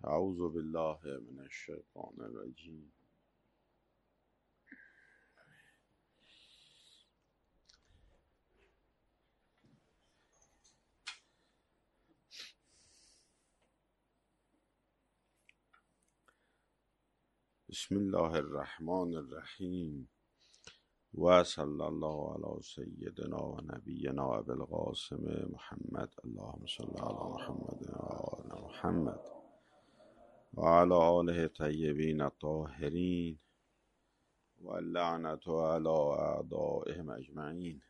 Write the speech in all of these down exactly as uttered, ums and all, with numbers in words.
اعوذ بالله من الشیطان الرجیم. بسم الله الرحمن الرحیم و صلی الله علی سیدنا و نبینا ابی القاسم محمد. اللهم صل علی محمد و آل محمد و علی آله طیبین الطاهرین و اللعنة علی اعدائهم اجمعین.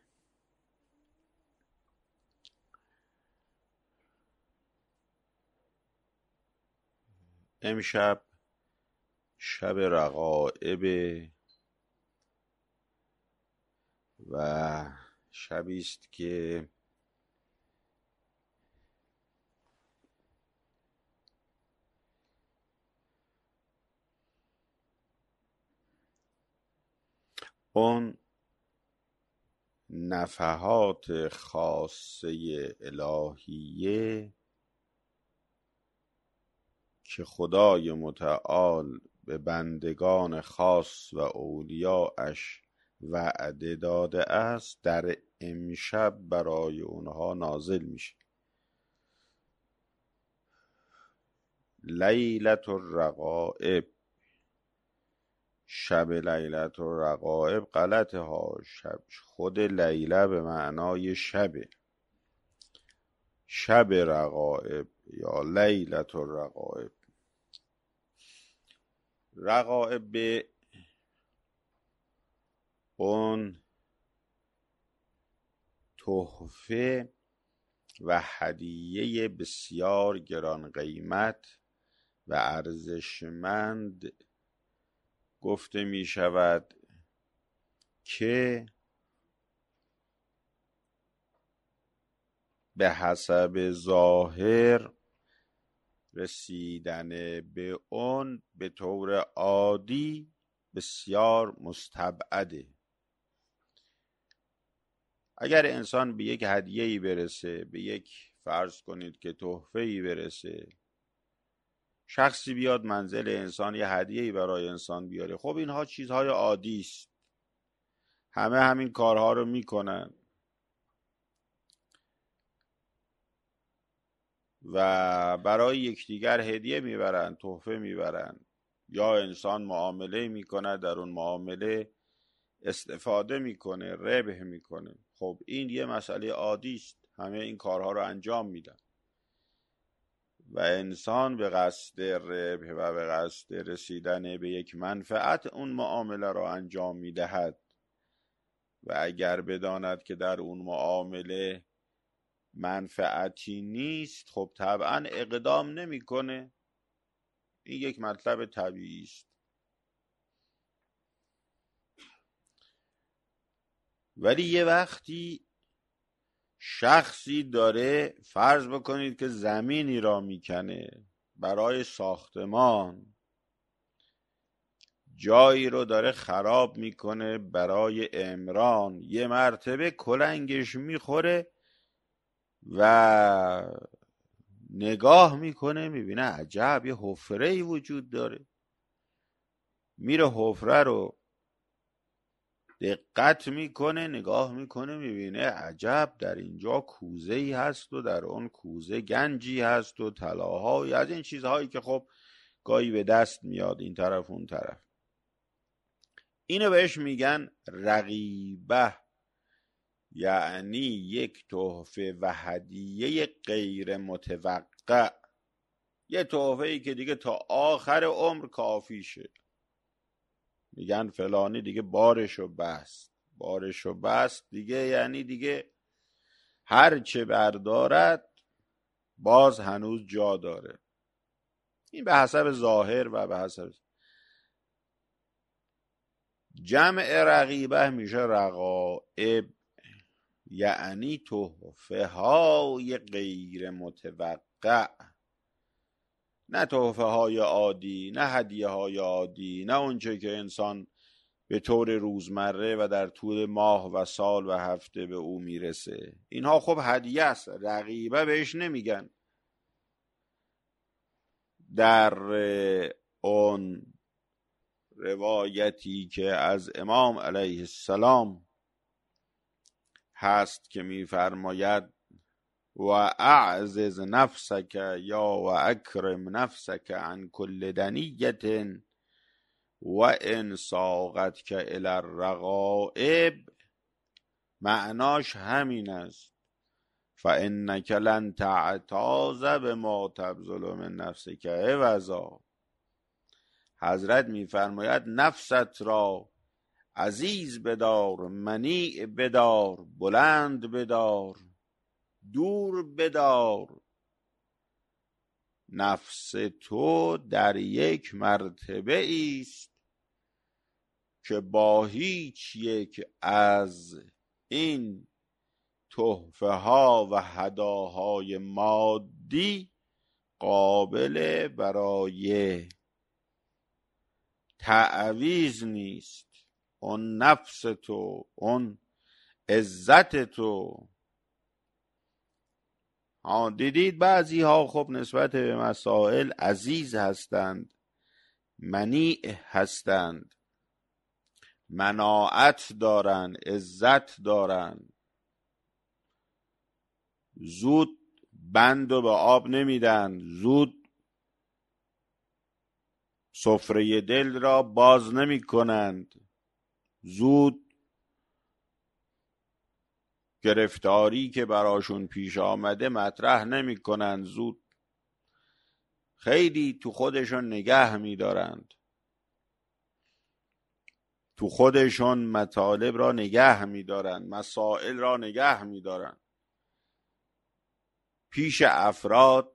امشب شب رغائب و شبی است که اون نفحات خاصه الهیه که خدای متعال به بندگان خاص و اولیاءش وعده داده است در امشب برای اونها نازل میشه. لیلة الرغائب، شب لیلة الرغائب. غلطه ها، شب خود لیله به معنای شبه، شب رغائب یا لیلة الرغائب. رغائب به اون تحفه و هدیه بسیار گران قیمت و ارزشمند گفته می شود که به حسب ظاهر رسیدن به اون به طور عادی بسیار مستبعده. اگر انسان به یک هدیه‌ای برسه، به یک فرض کنید که تحفه‌ای برسه، شخصی بیاد منزل انسان یه هدیه‌ای برای انسان بیاره، خب اینها چیزهای عادی است، همه همین کارها رو میکنن و برای یکدیگر هدیه میبرن، تحفه میبرن، یا انسان معامله میکنه، در اون معامله استفاده میکنه، ربح میکنه. خب این یه مسئله عادی است، همه این کارها رو انجام میدن و انسان به قصد ربح و به قصد رسیدن به یک منفعت اون معامله رو انجام میدهد و اگر بداند که در اون معامله منفعتی نیست، خب طبعا اقدام نمیکنه. این یک مطلب طبیعی است. ولی یه وقتی شخصی داره، فرض بکنید که زمینی را میکنه برای ساختمان، جایی رو داره خراب میکنه برای عمران، یه مرتبه کلنگش میخوره و نگاه میکنه، میبینه عجب یه حفره‌ای وجود داره. میره حفره رو دقت میکنه، نگاه میکنه، میبینه عجب در اینجا کوزه‌ای هست و در اون کوزه گنجی هست و طلاهایی، از این چیزهایی که خب گاهی به دست میاد این طرف اون طرف. اینو بهش میگن رغیبه، یعنی یک تحفه و هدیه غیر متوقع، یه تحفه‌ای که دیگه تا آخر عمر کافیشه. میگن فلانی دیگه بارشو بست، بارشو بست دیگه، یعنی دیگه هر چه بردارد باز هنوز جا داره. این به حسب ظاهر و به حسب جمع رغیبه میشه رغائب، یعنی تحفه های غیر متوقع، نه تحفه های عادی، نه هدیه های عادی، نه اونچه که انسان به طور روزمره و در طول ماه و سال و هفته به او میرسه. اینها خب هدیه است، رغیبه بهش نمیگن. در اون روایتی که از امام علیه السلام هست که می‌فرماید و اعزز نفسک یا و اکرم نفسک عن کل دنیت و ان ساقتک الی الرغائب، معناش همین است. فانک لن تعتاض بما تبذل من نفسک عوضا. حضرت میفرماید نفست را عزیز بدار، منیع بدار، بلند بدار، دور بدار. نفس تو در یک مرتبه است که با هیچ یک از این تحفه ها و هداهای مادی قابل برای تعویض نیست. اون نفس تو، اون عزت تو. ها دیدید بعضی ها خب نسبت به مسائل عزیز هستند، منیع هستند، مناعت دارند، عزت دارند، زود بند و به آب نمیدن، زود سفره دل را باز نمی کنند، زود گرفتاری که براشون پیش آمده مطرح نمی کنند، زود خیلی تو خودشون نگه می دارند، تو خودشون مطالب را نگه می دارند، مسائل را نگه می دارند. پیش افراد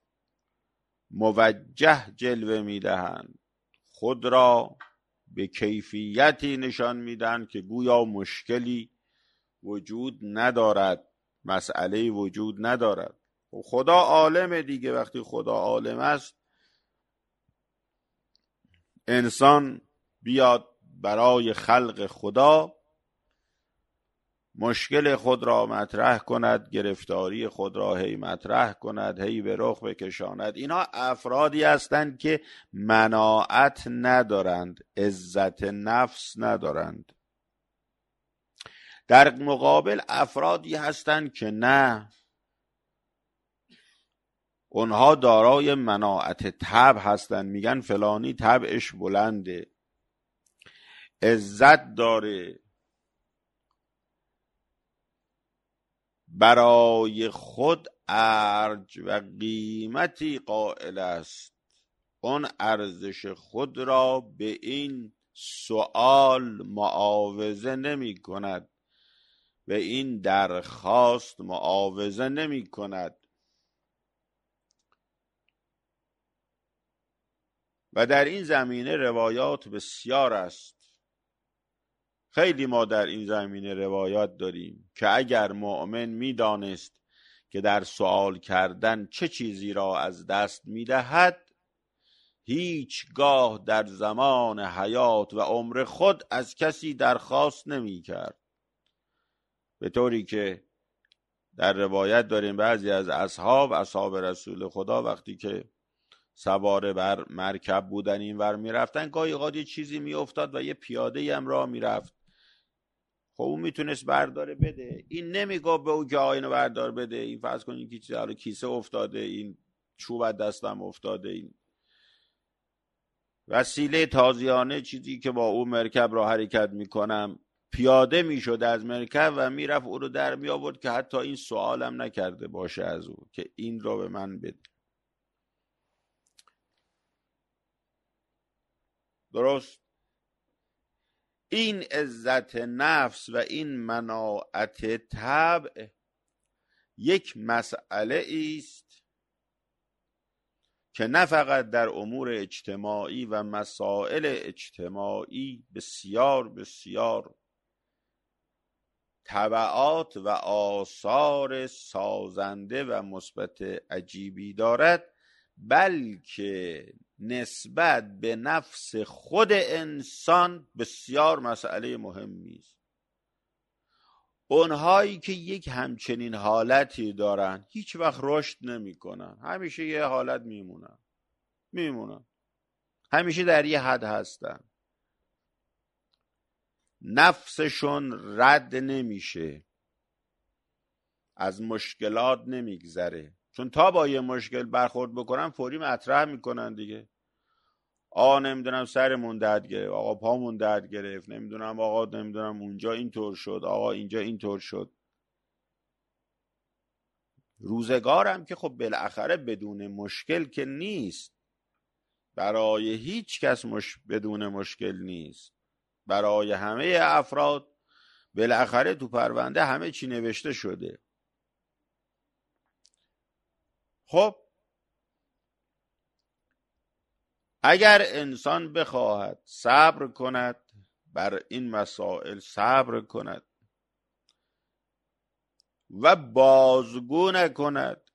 موجه جلوه می دهند، خود را به کیفیتی نشان می دهند که گویا مشکلی وجود ندارد، مسئله وجود ندارد. خدا عالمه دیگه. وقتی خدا عالم است، انسان بیاد برای خلق خدا مشکل خود را مطرح کند، گرفتاری خود را هی مطرح کند، هی به رخ بکشاند. اینا افرادی هستند که مناعت ندارند، عزت نفس ندارند. در مقابل افرادی هستند که نه، اونها دارای مناعت طبع هستند. میگن فلانی طبعش بلنده، عزت داره، برای خود ارج و قیمتی قائل است. اون ارزش خود را به این سؤال معاوضه نمی کند، به این درخواست معاوضه نمی کند. و در این زمینه روایات بسیار است. خیلی ما در این زمینه روایات داریم که اگر مؤمن میدانست که در سوال کردن چه چیزی را از دست میدهد، هیچگاه در زمان حیات و عمر خود از کسی درخواست نمی کرد. به طوری که در روایت داریم بعضی از اصحاب اصحاب رسول خدا وقتی که سوار بر مرکب بودن این ور می رفتن، گاهی اوقات یه چیزی می افتاد و یه پیاده هم راه می رفت. خب اون میتونست برداره بده، این نمیگه به او که اینو بردار بده. این فرض کنید که چیزی حالا کیسه افتاده، این چوب دستم افتاده، این وسیله تازیانه چیزی که با او مرکب را حرکت میکنم، پیاده میشد از مرکب و میرفت او رو در می آورد که حتی این سوالم نکرده باشه از او که این رو به من بده. درست؟ این عزت نفس و این مناعت طبع یک مسئله است که نه فقط در امور اجتماعی و مسائل اجتماعی بسیار بسیار تبعات و آثار سازنده و مثبت عجیبی دارد، بلکه نسبت به نفس خود انسان بسیار مسئله مهمی است. اونهایی که یک همچنین حالتی دارن هیچ وقت رشد نمی کنن، همیشه یه حالت میمونن، میمونن، همیشه در یه حد هستن، نفسشون رد نمیشه، از مشکلات نمیگذره، چون تا با یه مشکل برخورد بکنن فوری مطرح میکنن دیگه. آقا نمیدونم سرمون درد گرفت، آقا پامون درد گرفت، نمیدونم آقا نمیدونم اونجا اینطور شد، آقا اینجا اینطور شد. روزگارم که خب بالاخره بدون مشکل که نیست، برای هیچ کس مش... بدون مشکل نیست، برای همه افراد بالاخره تو پرونده همه چی نوشته شده. خب اگر انسان بخواهد صبر کند بر این مسائل، صبر کند و بازگو نکند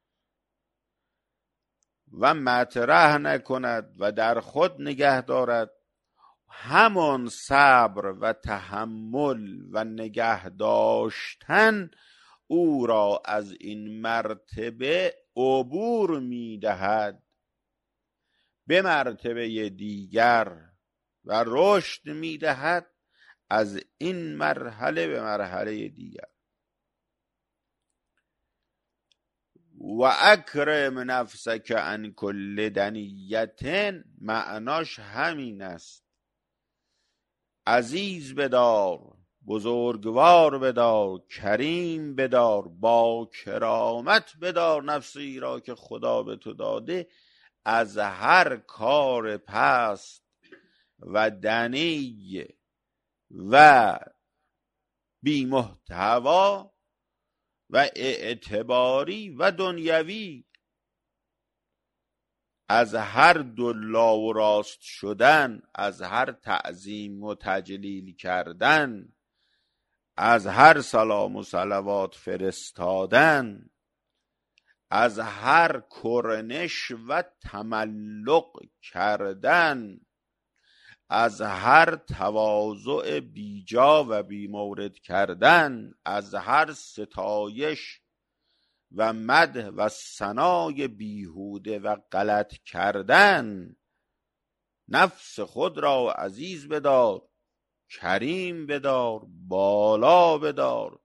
و مطرح نکند و در خود نگه دارد، همان صبر و تحمل و نگه داشتن او را از این مرتبه عبور می‌دهد به مرتبه دیگر و رشد می‌دهد از این مرحله به مرحله دیگر. و اکرم نفسک عن کل دنیت، معناش همین است، عزیز بدار، بزرگوار بدار، کریم بدار، با کرامت بدار نفسی را که خدا به تو داده، از هر کار پست و دنی و بی محتوا و اعتباری و دنیوی، از هر دلا و راست شدن، از هر تعظیم و تجلیل کردن، از هر سلام و صلوات فرستادن، از هر کرنش و تملق کردن، از هر تواضع بیجا و بیمورد کردن، از هر ستایش و مدح و ثنای بیهوده و غلط کردن. نفس خود را عزیز بدار، کریم بدار، بالا بدار،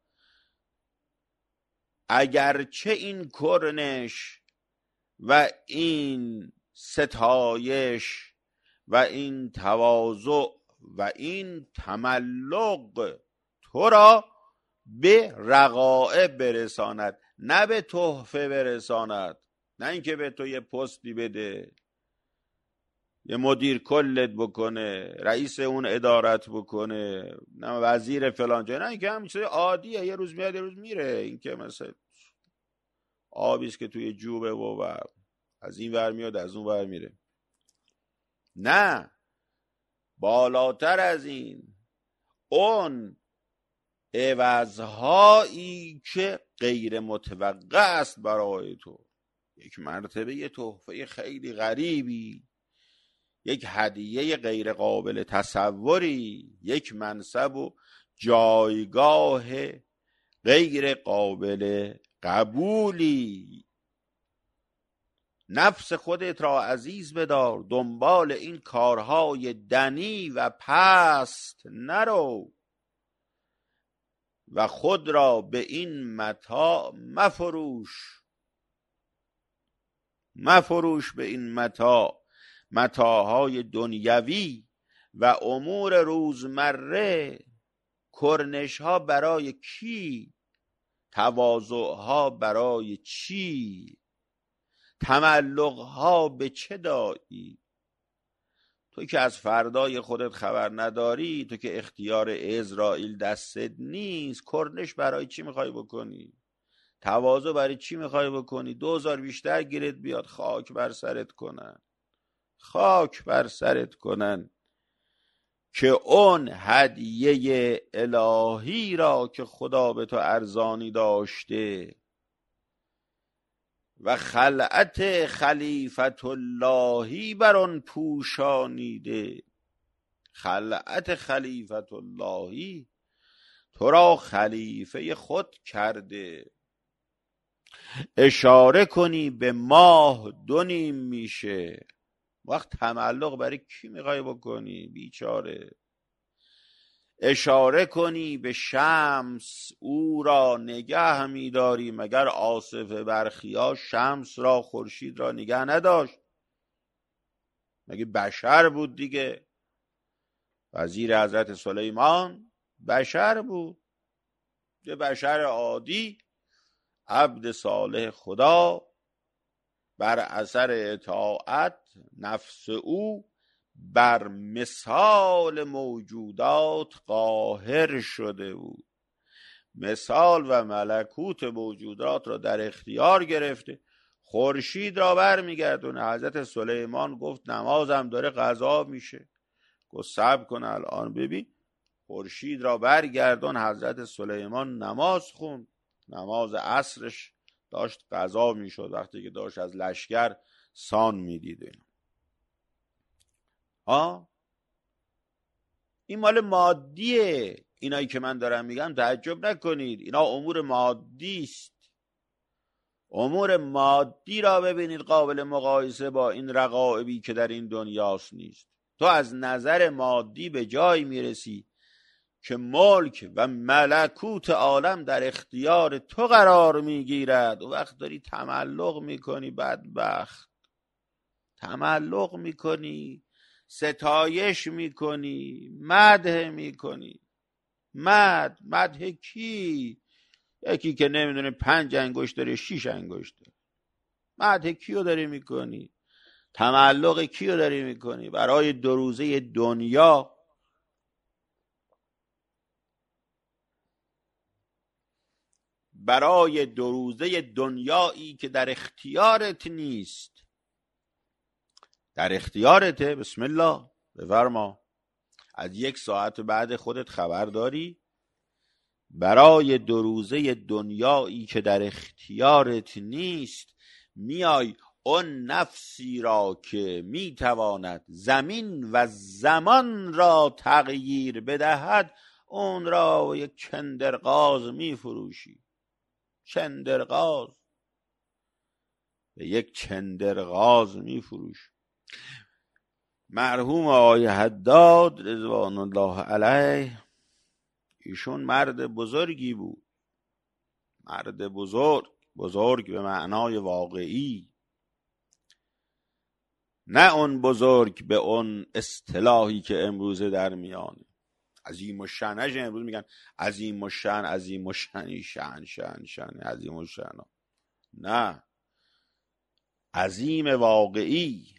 اگرچه این کرنش و این ستایش و این تواضع و این تملق تو را به رغائب برساند، نه به تحفه برساند، نه اینکه به تو یه پستی بده، یه مدیر کلت بکنه، رئیس اون ادارت بکنه، نه وزیر فلان جای، نه اینکه همین چیز عادیه، یه روز میاد یه روز میره، اینکه مثلا آبیست که توی جوبه و از این ور میاد از اون ور میره. نه، بالاتر از این، اون عوضهایی که غیر متوقع است برای تو، یک مرتبه یه تحفه خیلی غریبی، یک هدیه غیر قابل تصوری، یک منصب و جایگاه غیر قابل قبولی. نفس خودت را عزیز بدار، دنبال این کارهای دنی و پست نرو و خود را به این متاع مفروش، مفروش به این متاع، متاعهای دنیوی و امور روزمره. کرنش ها برای کی؟ تواضع ها برای چی؟ تملق ها به چه دایی؟ تو که از فردای خودت خبر نداری، تو که اختیار عزرائیل دستت نیست، کرنش برای چی میخوای بکنی؟ تواضع برای چی میخوای بکنی؟ دوزار بیشتر گیرت بیاد، خاک بر سرت کنن، خاک بر سرت کنن که اون هدیه الهی را که خدا به تو ارزانی داشته و خلعت خلیفت اللهی بر آن پوشانیده، خلعت خلیفت اللهی تو را خلیفه خود کرده. اشاره کنی به ماه دو نیم میشه، وقت تملق برای کی میخوای بکنی بیچاره؟ اشاره کنی به شمس او را نگه می‌داری، مگر آصف برخیا شمس را خورشید را نگه نداشت؟ مگه بشر بود دیگه. وزیر حضرت سلیمان بشر بود، یه بشر عادی، عبد صالح خدا، بر اثر اطاعت نفس او بر مثال موجودات قاهر شده بود، مثال و ملکوت موجودات را در اختیار گرفته، خورشید را برمیگردونه. حضرت سلیمان گفت نمازم داره قضا میشه. گفت صبر کن الان ببین. خورشید را برگردون. حضرت سلیمان نماز خوند، نماز عصرش داشت قضا میشد، وقتی که داشت از لشکر سان میدید. ها این مال مادیه، اینایی که من دارم میگم تعجب نکنید، اینا امور مادی است. امور مادی را ببینید قابل مقایسه با این رغائبی که در این دنیاست نیست. تو از نظر مادی به جای میرسی که ملک و ملکوت عالم در اختیار تو قرار میگیرد، و وقت داری تملق میکنی، بدبخت تملق میکنی، ستایش میکنی، مدح میکنی. مد مدح کی؟ یکی که نمیدونه پنج انگشت داره شیش انگشت داره. مدح کیو داری میکنی؟ تملق کیو داری میکنی؟ برای دو روزه دنیا. برای دو روزه دنیایی که در اختیارت نیست. در اختیارته، بسم الله بفرما. از یک ساعت بعد خودت خبر داری؟ برای دو روزه دنیایی که در اختیارت نیست میای اون نفسی را که میتواند زمین و زمان را تغییر بدهد، اون را یک چندرغاز میفروشی. چندرغاز به یک چندرغاز میفروشی. مرحوم آقای حداد رضوان الله علیه، ایشون مرد بزرگی بود، مرد بزرگ، بزرگ به معنای واقعی، نه اون بزرگ به اون اصطلاحی که امروزه در میانه. عظیم و شأنش امروز میگن عظیم و شأن، عظیم و شأنی، شأن شأن شأن عظیم و شأن. نه، عظیم واقعی.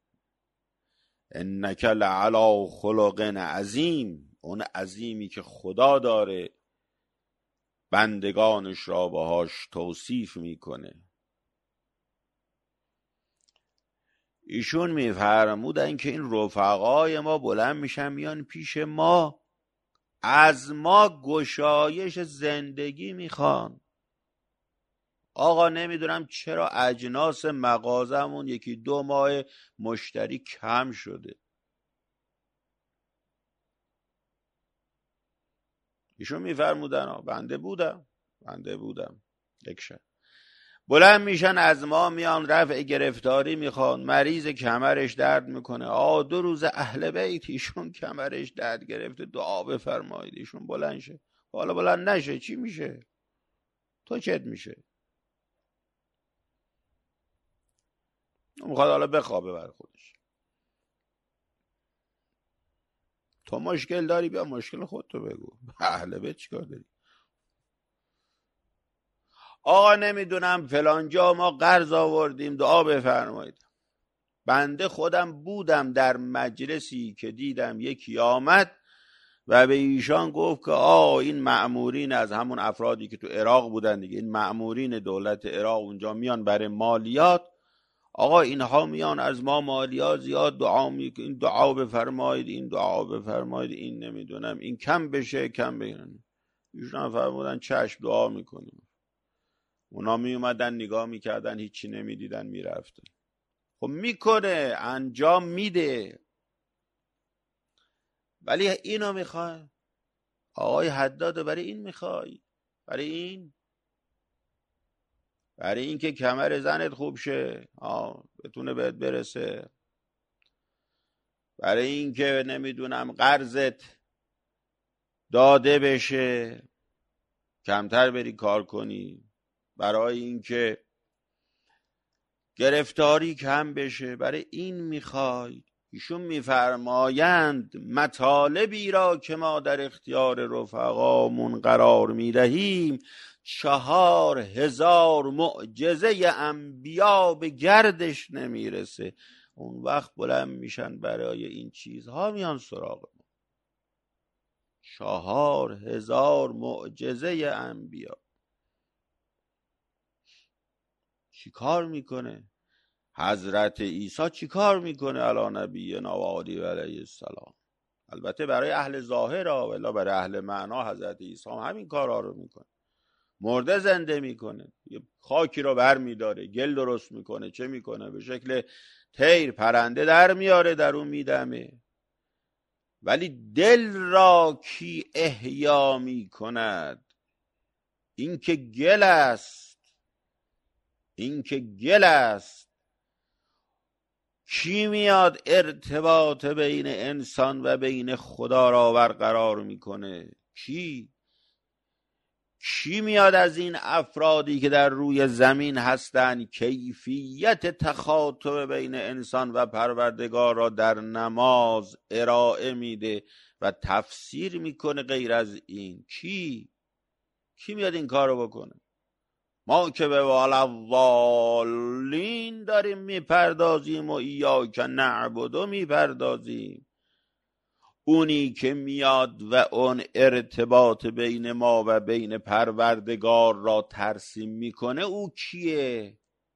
انک لعلی خلق عظیم، اون عظیمی که خدا داره بندگانش را باهاش توصیف میکنه. ایشون میفرمودن که این رفقای ما بلند میشن میان پیش ما، از ما گشایش زندگی میخوان. آقا نمیدونم چرا اجناس مغازمون یکی دو ماه مشتری کم شده. ایشون میفرمودن، بنده بودم بنده بودم یک شب بلند میشن از ما میان رفع گرفتاری میخوان. مریض کمرش درد میکنه، آ دو روز اهل بیت ایشون کمرش درد گرفته، دعا بفرمایید ایشون بلند شه. حالا بلند نشه چی میشه؟ تو چت میشه؟ میخواد حالا بخوابه بر خودش. تو مشکل داری بیا مشکل خودتو بگو، اهل بیت چیکار داری؟ آقا نمیدونم فلانجا ما قرض آوردیم دعا بفرمایید. بنده خودم بودم در مجلسی که دیدم یکی آمد و به ایشان گفت که آه این مأمورین، از همون افرادی که تو عراق بودن دیگه، این مأمورین دولت عراق اونجا میان برای مالیات، آقا اینها میان از ما مالیات زیاد دعا میکنن، این دعا بفرمایید، این دعا بفرمایید، این نمیدونم این کم بشه کم بشه. ایشون فرمودن چشم دعا میکنیم. اونا می اومدن نگاه میکردن، هیچی نمیدیدن، میرفتن. خب میکنه، انجام میده، ولی اینو میخوای؟ آقای حداد برای این میخوای؟ برای این برای این که کمر زنت خوب شه، آه بتونه بهت برسه، برای اینکه نمیدونم قرضت داده بشه کمتر بری کار کنی، برای اینکه گرفتاری کم بشه، برای این میخوای. ایشون میفرمایند مطالبی را که ما در اختیار رفقامون قرار میدهیم چهار هزار معجزه انبیا به گردش نمیرسه. اون وقت بلند میشن برای این چیزها میان سراغ ما. چهار هزار معجزه انبیا چی کار میکنه؟ حضرت عیسی چی کار میکنه علی نبینا و آله علیه السلام؟ البته برای اهل ظاهر ها، ولی برای اهل معنا حضرت عیسی هم همین کارها رو میکنه. مرده زنده میکنه، خاکی رو بر میداره، گل درست میکنه، چه میکنه؟ به شکل طیر پرنده در میاره، در اون میدمه. ولی دل را کی احیا میکند؟ این که گل است، این که گل است. کی میاد ارتباط بین انسان و بین خدا را برقرار میکنه؟ کی؟ کی میاد از این افرادی که در روی زمین هستند کیفیت تخاطب بین انسان و پروردگار را در نماز ارائه میده و تفسیر میکنه؟ غیر از این کی؟ کی میاد این کار رو بکنه؟ ما که به والضالین داریم میپردازیم و ایاک نعبد میپردازیم. اونی که میاد و اون ارتباط بین ما و بین پروردگار را ترسیم میکنه او کیه؟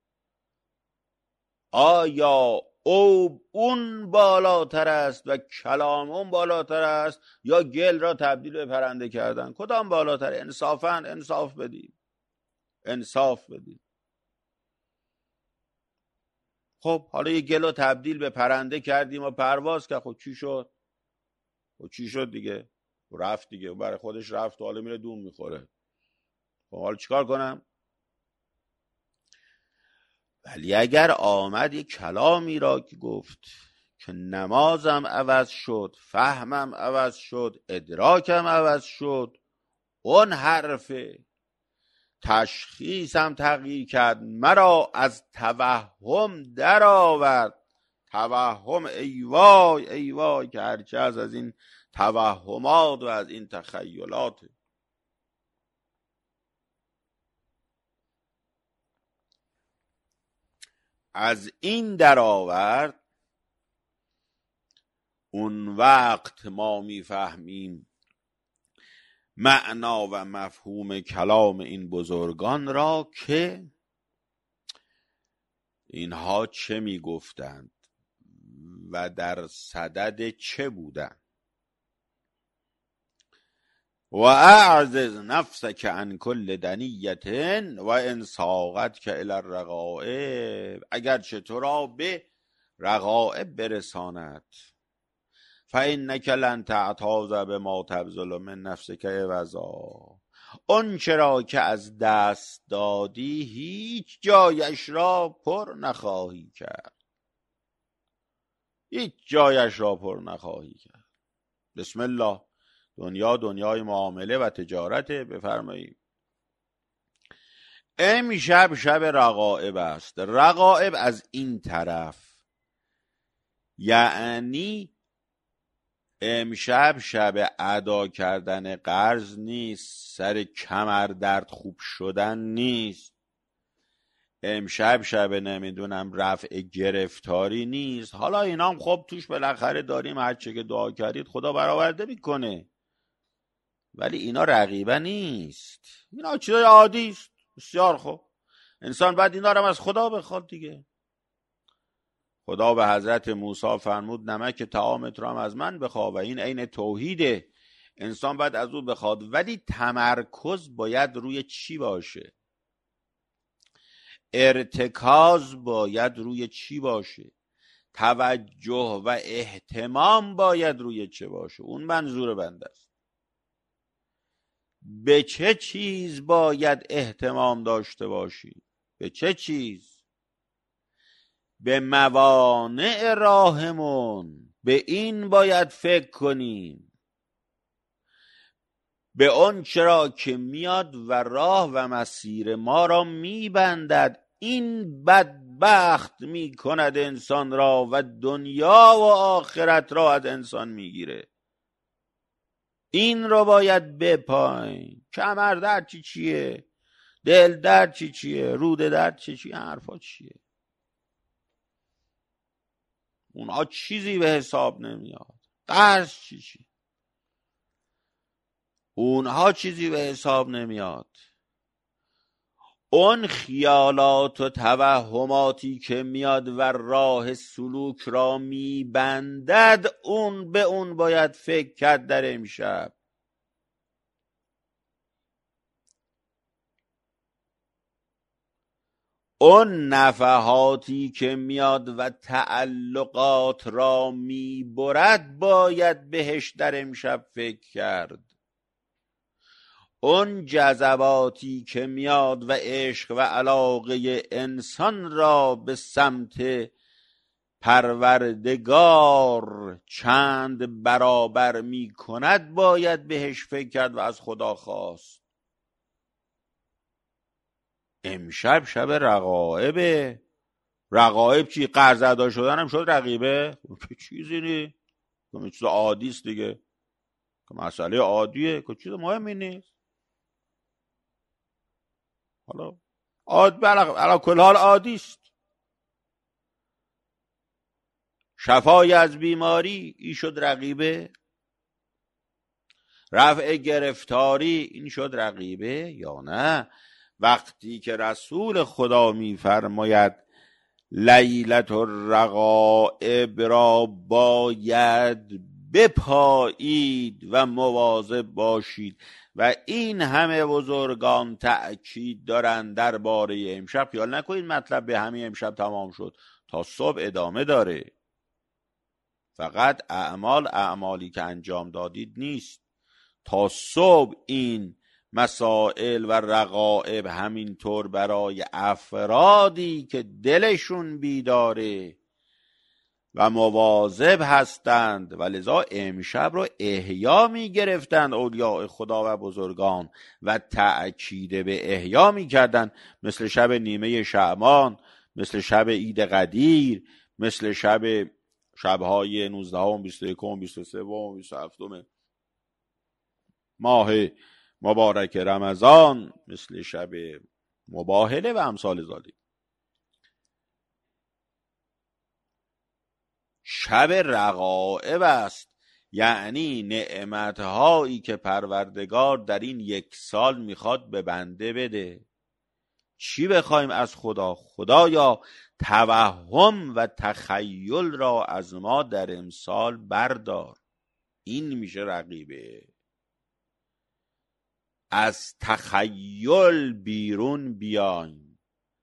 آیا او اون بالاتر است و کلام اون بالاتر است یا گل را تبدیل به پرنده کردن؟ کدام بالاتر؟ انصافاً انصاف بدیم، انصاف بدیم. خب حالا یه گل رو تبدیل به پرنده کردیم و پرواز که خب چی شد؟ خب چی شد دیگه؟ رفت دیگه، برای خودش رفت و حالا میره دوم میخوره. خب حالا چیکار کنم؟ ولی اگر آمد یه کلامی را که گفت که نمازم عوض شد، فهمم عوض شد، ادراکم عوض شد، اون حرفه تشخیصم تغییر کرد، مرا از توهم در آورد. توهم ای وای ای وای که هرچه از از این توهمات و از این تخیلات از این در آورد، اون وقت ما میفهمیم معنا و مفهوم کلام این بزرگان را که اینها چه میگفتند و در صدد چه بودند. و اعزز نفسک عن کل دنیت و انساقت که الی الرغائب، اگرچه تو را به رغائب برساند. فانک لن تعتاض بما تبذل من نفسک عوضا، اون چرا که از دست دادی هیچ جایش را پر نخواهی کرد، هیچ جایش را پر نخواهی کرد. بسم الله. دنیا دنیای معامله و تجارت. بفرمایید. امشب شب رغائب است. رغائب از این طرف یعنی امشب شب ادا کردن قرض نیست، سر کمر درد خوب شدن نیست، امشب شب نمیدونم رفع گرفتاری نیست. حالا اینا هم خب توش بالاخره داریم هرچه که دعا کردید خدا برآورده میکنه، ولی اینا رقیبه نیست، اینا چیزای عادی است. بسیار خوب، انسان بعد اینا رو از خدا بخواد دیگه. خدا به حضرت موسی فرمود نمک طعامت رو هم از من بخواه و این عین توحیده. انسان باید از او بخواد، ولی تمرکز باید روی چی باشه؟ ارتکاز باید روی چی باشه؟ توجه و اهتمام باید روی چه باشه؟ اون منظور بنده است. به چه چیز باید اهتمام داشته باشی؟ به چه چیز؟ به موانع راهمون، به این باید فکر کنیم، به اون چرا که میاد و راه و مسیر ما را میبندد. این بدبخت میکند انسان را و دنیا و آخرت را از انسان میگیره. این رو باید بپاین. کمر درد چی چیه، دل درد چی چیه، روده درد چی چیه، حرفا چیه؟ اونها چیزی به حساب نمیاد. قرض چی چی، اونها چیزی به حساب نمیاد. اون خیالات و توهماتی که میاد و راه سلوک را میبندد، اون به اون باید فکر کرد در امشب. اون نفحاتی که میاد و تعلقات را میبرد، باید بهش در امشب فکر کرد. اون جذباتی که میاد و عشق و علاقه انسان را به سمت پروردگار چند برابر می کند، باید بهش فکر کرد و از خدا خواست. امشب شب رغائبه. رغائب چی؟ قرض ادا شدن هم شد رقیبه؟ که چیزی نی، که چیز عادی است دیگه، که مسئله عادیه، که چیز مهمی نیست. حالا عاد علا کل حال عادی است. شفای از بیماری، این شد رقیبه. رفع گرفتاری، این شد رقیبه یا نه؟ وقتی که رسول خدا میفرماید لیلة الرغائب را باید بپایید و مواظب باشید و این همه بزرگان تأکید دارن درباره امشب. خیال نکنید مطلب به همین امشب تمام شد، تا صبح ادامه داره. فقط اعمال اعمالی که انجام دادید نیست، تا صبح این مسائل و رغائب همینطور برای افرادی که دلشون بیداره و مواظب هستند و لذا امشب رو احیا می گرفتند اولیاء خدا و بزرگان و تأکید به احیا می کردند، مثل شب نیمه شعبان، مثل شب عید قدیر، مثل شب شبهای نوزدهم، بیست و یکم، بیست و سوم، بیست و هفتم ماه مبارک رمضان، مثل شب مباهله و امثال ذالک. شب رغائب است، یعنی نعمتهایی که پروردگار در این یک سال میخواد به بنده بده. چی بخوایم از خدا؟ خدایا توهم و تخیل را از ما در امسال بردار. این میشه رقیبه. از تخیل بیرون بیایم،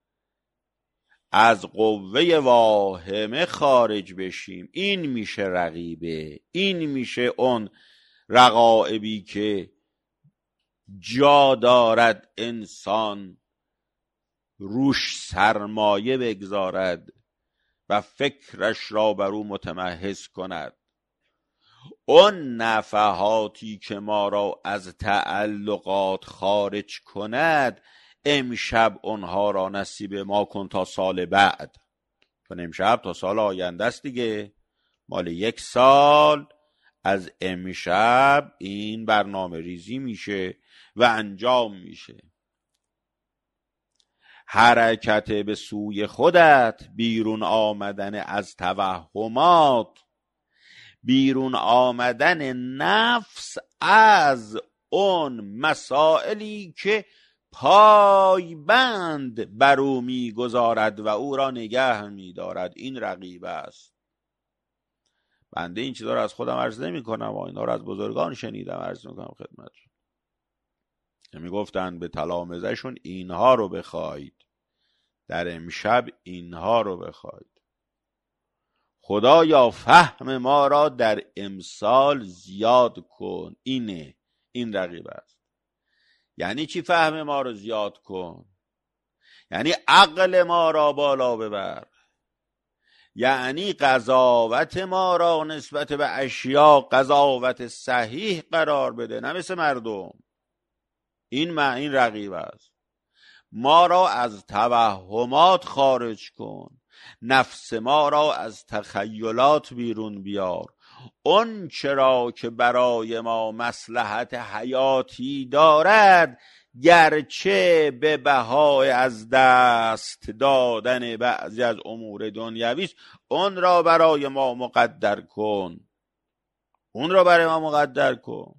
از قوه واهمه خارج بشیم. این میشه رقیبه. این میشه اون رغائبی که جا دارد انسان روش سرمایه بگذارد و فکرش را بر او متمحض کند. اون نفحاتی که ما را از تعلقات خارج کند، امشب اونها را نصیب ما کن تا سال بعد. چون امشب تا سال آینده است دیگه، مال یک سال از امشب این برنامه ریزی میشه و انجام میشه. حرکت به سوی خودت، بیرون آمدن از توهمات، بیرون آمدن نفس از اون مسائلی که پایبند بر او میگذارد و او را نگه میدارد. این رقیب است. بنده این چیزا رو از خودم عرض نمی کنم و اینا رو از بزرگان شنیدم عرض میکنم خدمتشون که میگفتن به تلامذه‌شون اینها رو بخواید، در امشب اینها رو بخواید. خدایا فهم ما را در امسال زیاد کن. اینه، این رقیب است. یعنی چی فهم ما رو زیاد کن؟ یعنی عقل ما را بالا ببر، یعنی قضاوت ما را نسبت به اشیا قضاوت صحیح قرار بده، نه مثل مردم. این معنی این رقیب است. ما را از توهمات خارج کن، نفس ما را از تخیلات بیرون بیار. اون چرا که برای ما مصلحت حیاتی دارد، گرچه به بهای از دست دادن بعضی از امور دنیوی است، اون را برای ما مقدر کن. اون را برای ما مقدر کن.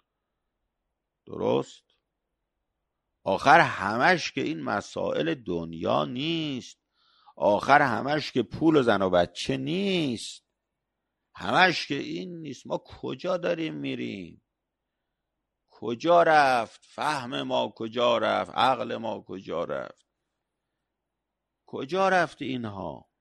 درست؟ آخر همش که این مسائل دنیا نیست، آخر همش که پول و زن و بچه نیست، همش که این نیست. ما کجا داریم میریم؟ کجا رفت فهم ما؟ کجا رفت عقل ما؟ کجا رفت؟ کجا رفت اینها؟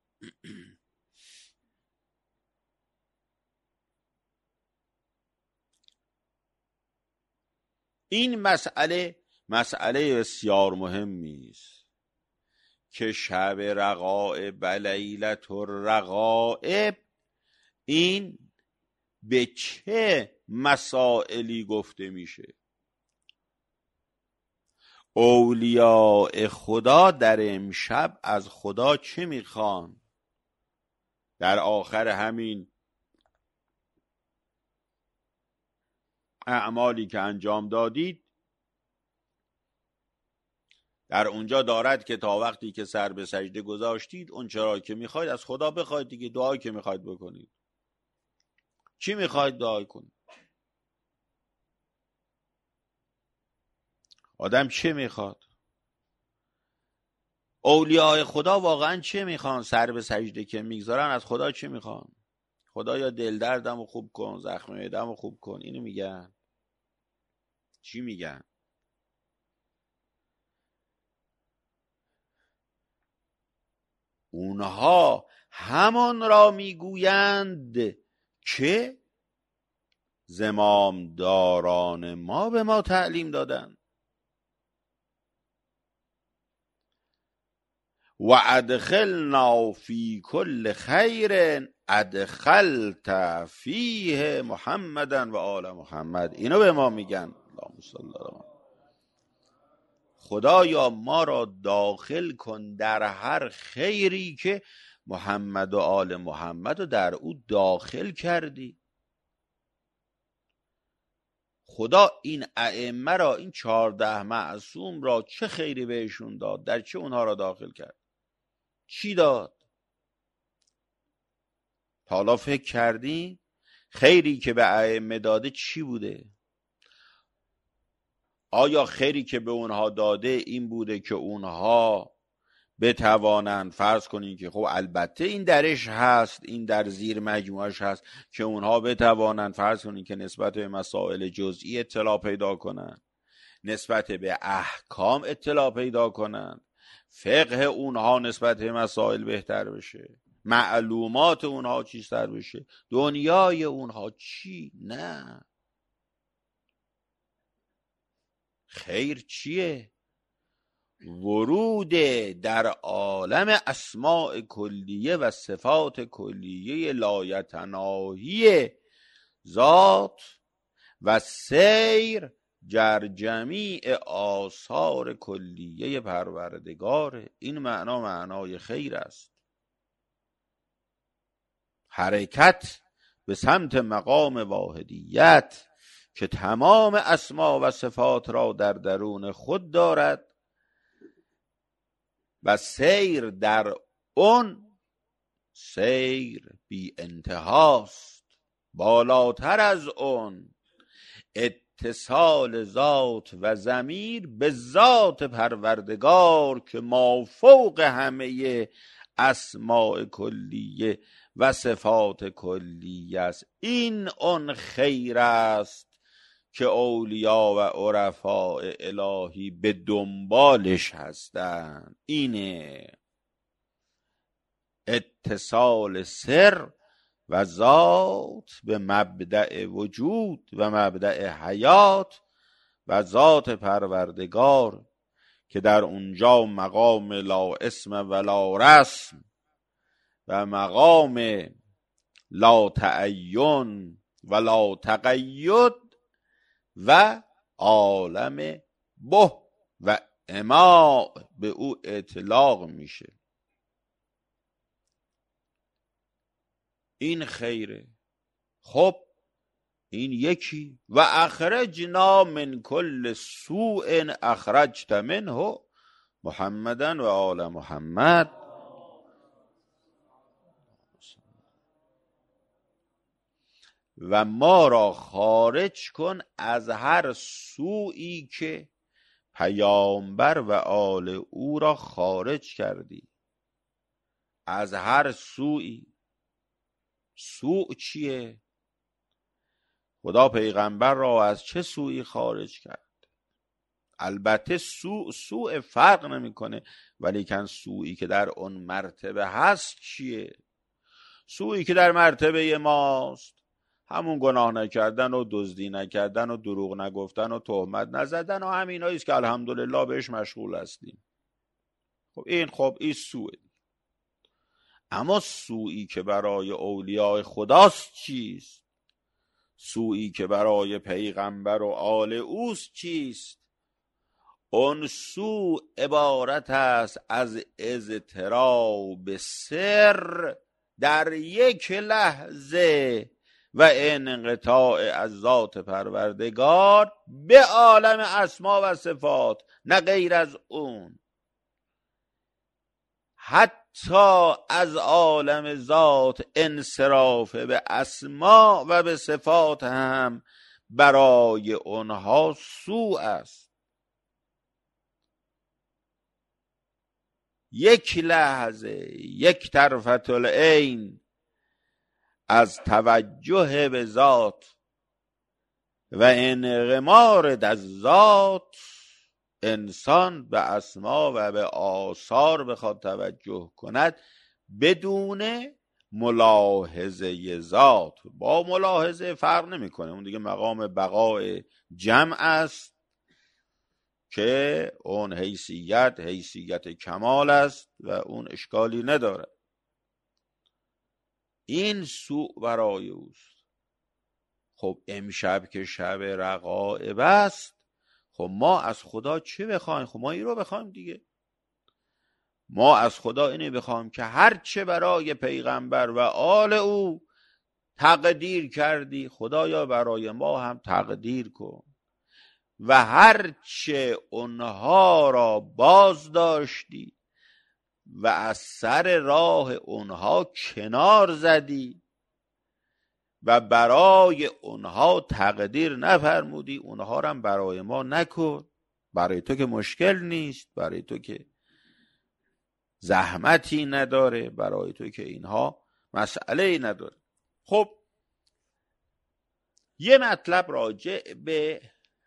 این مسئله مسئله بسیار مهمی است که شب رغائب لیلة الرغائب این به چه مسائلی گفته میشه. اولیاء خدا در امشب از خدا چه میخوان؟ در آخر همین اعمالی که انجام دادید، در اونجا دارد که تا وقتی که سر به سجده گذاشتید اون چرا که میخواید از خدا بخواید دیگه. دعایی که میخواید بکنید، چی میخواید دعا کنید؟ آدم چه میخواد؟ اولیاء خدا واقعا چه میخوان؟ سر به سجده که میگذارن از خدا چه میخوان؟ خدا یا دل دردمو خوب کن، زخم معده‌مو خوب کن، اینو میگن؟ چی میگن؟ اونها همان را میگویند که زمامداران ما به ما تعلیم دادن. و ادخلنا فی کل خیر ادخلت فیه محمدا و آل محمد. اینو به ما میگن. اللهم صل علی محمد. خدایا ما را داخل کن در هر خیری که محمد و آل محمد رو در او داخل کردی. خدا این ائمه را، این چهارده معصوم را چه خیری بهشون داد؟ در چه اونها را داخل کرد؟ چی داد؟ تا حالا فکر کردی؟ خیری که به ائمه داده چی بوده؟ آیا خیری که به اونها داده این بوده که اونها بتوانند، فرض کنین که خب البته این درش هست، این در زیر مجموعش هست، که اونها بتوانند فرض کنین که نسبت به مسائل جزئی اطلاع پیدا کنند، نسبت به احکام اطلاع پیدا کنند، فقه اونها نسبت به مسائل بهتر بشه، معلومات اونها چیزتر بشه، دنیای اونها چی؟ نه. خیر چیه؟ ورود در عالم اسماء کلیه و صفات کلیه لایتناهی ذات و سیر در جمیع آثار کلیه پروردگار. این معنا معنای خیر است. حرکت به سمت مقام واحدیت که تمام اسما و صفات را در درون خود دارد و سیر در اون سیر بی انتهاست. بالاتر از اون اتصال ذات و ضمیر به ذات پروردگار که مافوق همه اسماء کلیه و صفات کلیه است. این اون خیر است که اولیاء و عرفاء الهی به دنبالش هستند. اینه اتصال سر و ذات به مبدأ وجود و مبدأ حیات و ذات پروردگار که در اونجا مقام لا اسم ولا رسم و مقام لا تعین و لا تقید و عالم به و اماع به او اطلاق میشه. این خیره. خب این یکی. و اخرجنا من کل سوء اخرجت منه محمدا و آل محمد. و ما را خارج کن از هر سوئی که پیامبر و آل او را خارج کردی. از هر سوئی. سوء چیه؟ خدا پیغمبر را از چه سوئی خارج کرد؟ البته سوء سوء فرق نمیکنه، ولی کن سوئی که در اون مرتبه هست چیه؟ سوئی که در مرتبه ماست همون گناه نکردن و دزدی نکردن و دروغ نگفتن و تهمت نزدن و همینایی است که الحمدلله بهش مشغول هستیم. خب این خب این سوء. اما سوئی که برای اولیاء خداست چیست؟ سوئی که برای پیغمبر و آل اوست چیست؟ اون سوء عبارت است از اضطراب سر در یک لحظه و انقطاع از ذات پروردگار به عالم اسما و صفات، نه غیر از اون. حتی از عالم ذات انصراف به اسما و به صفات هم برای اونها سوء است. یک لحظه، یک طرفة العین از توجه به ذات و انغمار در ذات انسان به اسما و به آثار بخواد توجه کند بدون ملاحظه ذات. با ملاحظه فرق نمیکنه، اون دیگه مقام بقای جمع است که اون حیثیت حیثیت کمال است و اون اشکالی نداره. این سوء برای اوست. خب امشب که شب رغائب است، خب ما از خدا چه بخوایم؟ خب ما این رو بخوایم دیگه. ما از خدا اینه بخوایم که هر چه برای پیغمبر و آل او تقدیر کردی خدایا برای ما هم تقدیر کن، و هر چه اونها را باز داشتی و از سر راه اونها کنار زدی و برای اونها تقدیر نفرمودی، اونها را برای ما نکن. برای تو که مشکل نیست، برای تو که زحمتی نداره، برای تو که اینها مسئله نداره. خب یه مطلب راجع به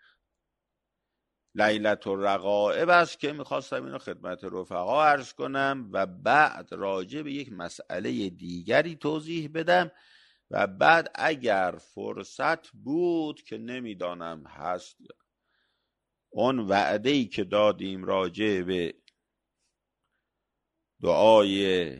لیلة الرغائب است که میخواستم اینو خدمت رفقا عرض کنم و بعد راجع به یک مسئله دیگری توضیح بدم و بعد اگر فرصت بود که نمیدانم هست اون وعده‌ای که دادیم راجع به دعای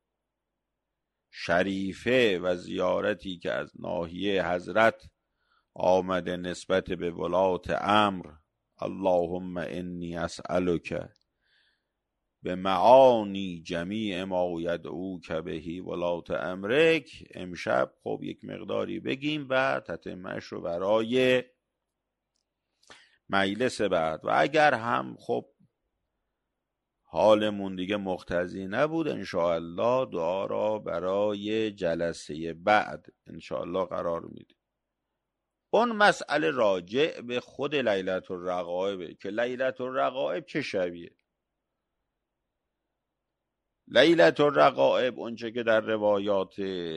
شریفه و زیارتی که از ناحیه حضرت آمده نسبت به ولات امر، اللهم انی اسألک به معانی جمیع ما یدعوک بهی ولات امرک، امشب خب یک مقداری بگیم و تتمه‌اش رو برای مجلس بعد، و اگر هم خب حالمون دیگه مقتضی نبود انشاءالله دعا را برای جلسه بعد انشاءالله قرار میدیم. اون مسئله راجع به خود لیلة الرغائب که لیلة الرغائب چه شبیه؟ لیلة الرغائب اونچه که در روایات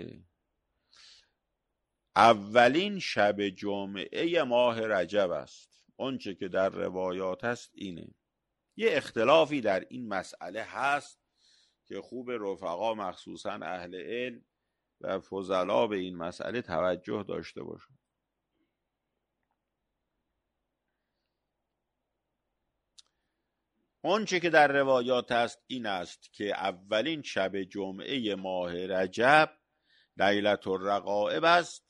اولین شب جمعه ماه رجب است، اونچه که در روایات است اینه. یه اختلافی در این مسئله هست که خوب رفقا مخصوصا اهل علم و فضلا به این مسئله توجه داشته باشن. اون چه که در روایات است این است که اولین شب جمعه ماه رجب لیلة الرغائب است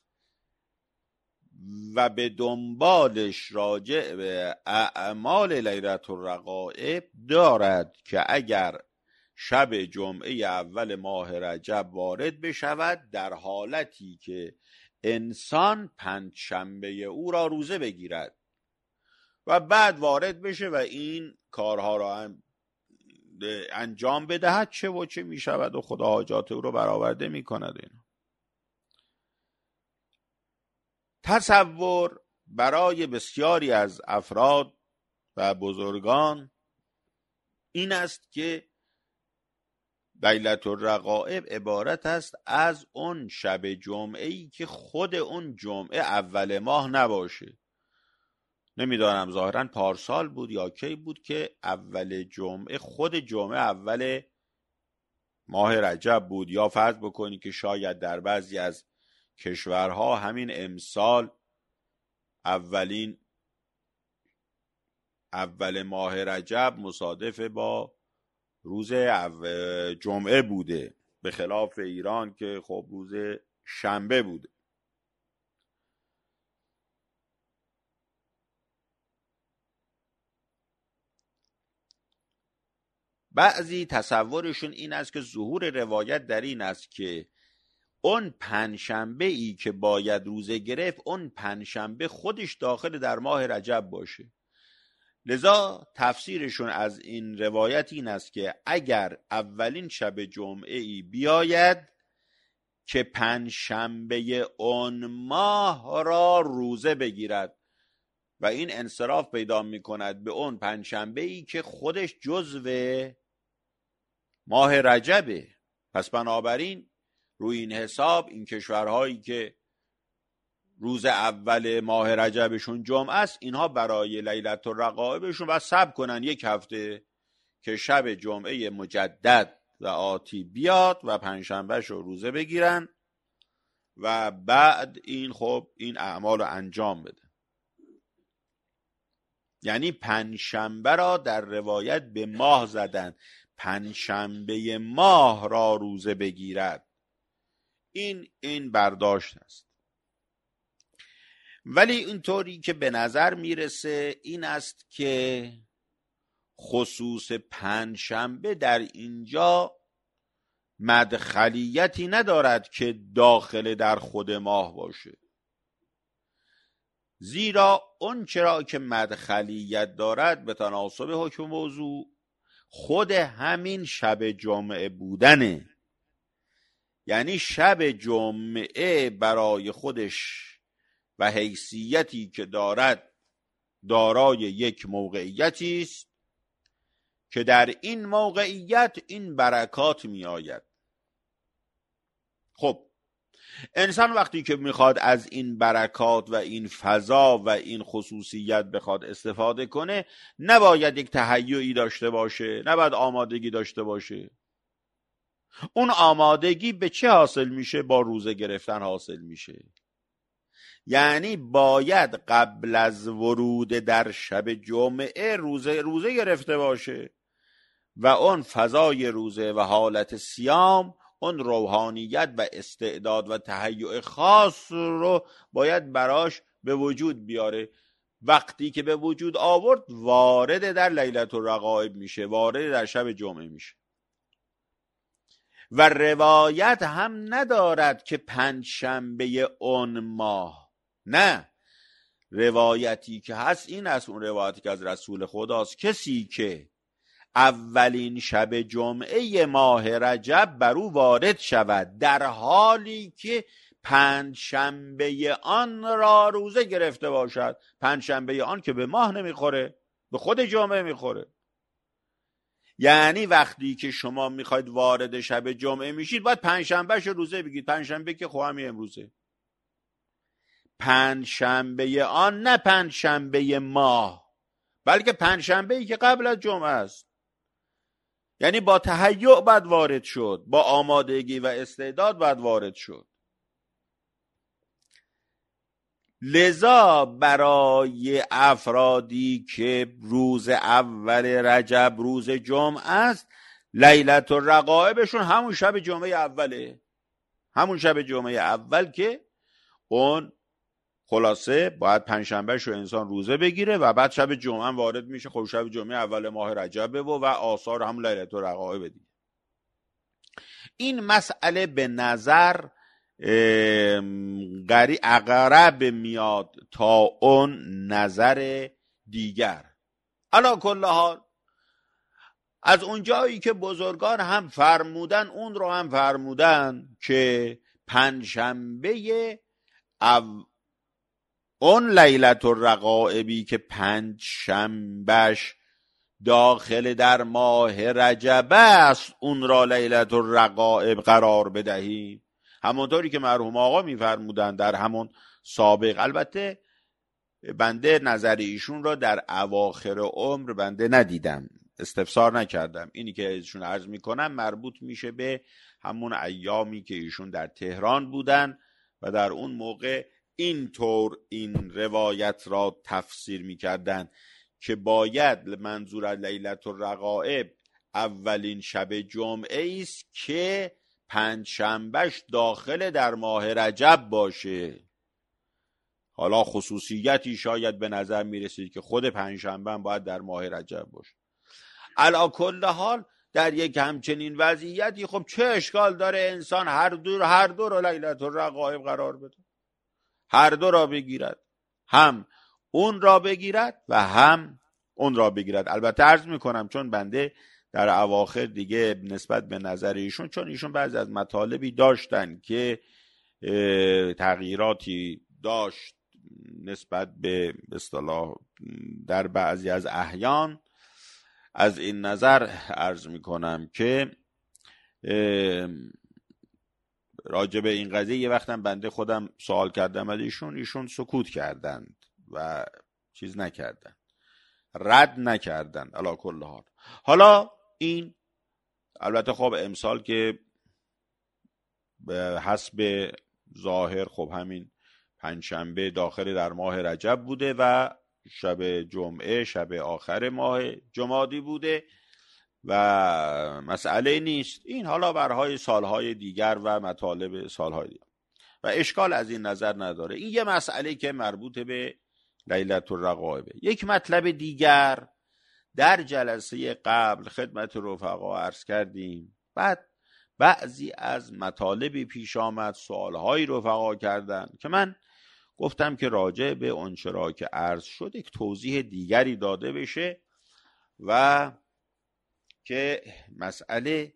و به دنبالش راجع به اعمال لیلة الرغائب دارد که اگر شب جمعه اول ماه رجب وارد بشود در حالتی که انسان پنجشنبه او را روزه بگیرد و بعد وارد بشه و این کارها را انجام بدهد، چه و چه می شود و خدا حاجات او را برآورده می کند. این تصور برای بسیاری از افراد و بزرگان این است که لیلة الرغائب عبارت است از اون شب جمعه‌ای که خود اون جمعه اول ماه نباشه. نمیدانم ظاهرا پارسال بود یا کی بود که اول جمعه خود جمعه اول ماه رجب بود، یا فرض بکنی که شاید در بعضی از کشورها همین امسال اولین اول ماه رجب مصادف با روز جمعه بوده، به خلاف ایران که خب روز شنبه بوده. بعضی تصورشون این است که ظهور روایت در این است که اون پنجشنبه ای که باید روزه گرفت اون پنجشنبه خودش داخل در ماه رجب باشه. لذا تفسیرشون از این روایت این است که اگر اولین شب جمعه ای بیاید که پنجشنبه اون ماه را روزه بگیرد و این انصراف پیدا می کند به اون پنجشنبه ای که خودش جزو ماه رجبه. پس بنابراین روی این حساب این کشورهایی که روز اول ماه رجبشون جمعه است، اینها برای لیلة الرغائبشون باید صبر کنن یک هفته که شب جمعه مجدد و آتی بیاد و پنجشنبهش رو روزه بگیرن و بعد این خب این اعمال رو انجام بده. یعنی پنجشنبه را در روایت به ماه زدن، پنجشنبه ماه را روزه بگیرد. این این برداشت است. ولی اینطوری که به نظر میرسه این است که خصوص پنجشنبه در اینجا مدخلیتی ندارد که داخل در خود ماه باشه، زیرا اون چرا که مدخلیت دارد به تناسب حکم موضوع خود همین شب جمعه بودنه. یعنی شب جمعه برای خودش و حیثیتی که دارد دارای یک موقعیتی است که در این موقعیت این برکات می آید. خب انسان وقتی که میخواد از این برکات و این فضا و این خصوصیت بخواد استفاده کنه، نباید یک تهیعی داشته باشه، نباید آمادگی داشته باشه. اون آمادگی به چه حاصل میشه؟ با روزه گرفتن حاصل میشه. یعنی باید قبل از ورود در شب جمعه روزه روزه گرفته باشه و اون فضای روزه و حالت صیام، اون روحانیت و استعداد و تهیع خاص رو باید براش به وجود بیاره. وقتی که به وجود آورد وارد در لیلة الرغائب میشه، وارد در شب جمعه میشه. و روایت هم ندارد که پنجشنبه اون ماه، نه، روایتی که هست این است، اون روایتی که از رسول خداست، کسی که اولین شب جمعه ماه رجب بر او وارد شود در حالی که پنجشنبه آن را روزه گرفته باشد. پنجشنبه آن که به ماه نمیخوره، به خود جمعه میخوره. یعنی وقتی که شما میخواید وارد شب جمعه میشید باید پنجشنبهش روزه بگید. پنجشنبه که خب همین امروزه، پنجشنبه آن، نه پنجشنبه ماه، بلکه پنجشنبه ای که قبل از جمعه است. یعنی با تهیع باید وارد شد، با آمادگی و استعداد باید وارد شد. لذا برای افرادی که روز اول رجب روز جمعه است، لیلة الرغائبشون همون شب جمعه اوله، همون شب جمعه اول که اون خلاصه باید پنجشنبهش رو انسان روزه بگیره و بعد شب جمعه هم وارد میشه. خب شب جمعه اول ماه رجبه و و آثار هم لیلة الرغائب دیگه. این مسئله به نظر غری اقرب میاد تا اون نظر دیگر. علا کل حال از اونجایی که بزرگان هم فرمودن اون رو هم فرمودن که پنجشنبه او اون لیلة الرغائبی که پنجشنبهش داخل در ماه رجب است اون را لیلة الرغائب قرار بدهیم، همونطوری که مرحوم آقا میفرمودن در همون سابق. البته بنده نظر ایشون را در اواخر عمر بنده ندیدم، استفسار نکردم. اینی که ایشون عرض میکنم مربوط میشه به همون ایامی که ایشون در تهران بودن و در اون موقع اینطور این روایت را تفسیر میکردن که باید منظور از لیلة الرغائب اولین شب جمعه است که پنج شنبهش داخل در ماه رجب باشه. حالا خصوصیتی شاید به نظر میرسید که خود پنج شنبه هم باید در ماه رجب باشه. علی کل حال در یک همچنین وضعیتی خب چه اشکال داره انسان هر دو هر دو رو لیلة الرغائب قرار بده، هر دو را بگیرد، هم اون را بگیرد و هم اون را بگیرد. البته عرض میکنم چون بنده در اواخر دیگه نسبت به نظر ایشون، چون ایشون بعضی از مطالبی داشتن که تغییراتی داشت نسبت به اصطلاح در بعضی از احیان، از این نظر عرض میکنم که راجع به این قضیه یه وقتم بنده خودم سوال کردم از ایشون، ایشون سکوت کردند و چیز نکردن، رد نکردن. علی کل حال حالا این البته خب امسال که به حسب ظاهر خب همین پنجشنبه داخل در ماه رجب بوده و شب جمعه شب آخر ماه جمادی بوده و مسئله نیست. این حالا برای سالهای دیگر و مطالب سالهای دیگر و اشکال از این نظر نداره. این یه مسئله که مربوط به لیلة الرغائبه. یک مطلب دیگر در جلسه قبل خدمت رفقا عرض کردیم، بعد بعضی از مطالبی پیش آمد، سوالهایی رفقا کردن که من گفتم که راجع به اون چرا که عرض شد یک توضیح دیگری داده بشه و که مسئله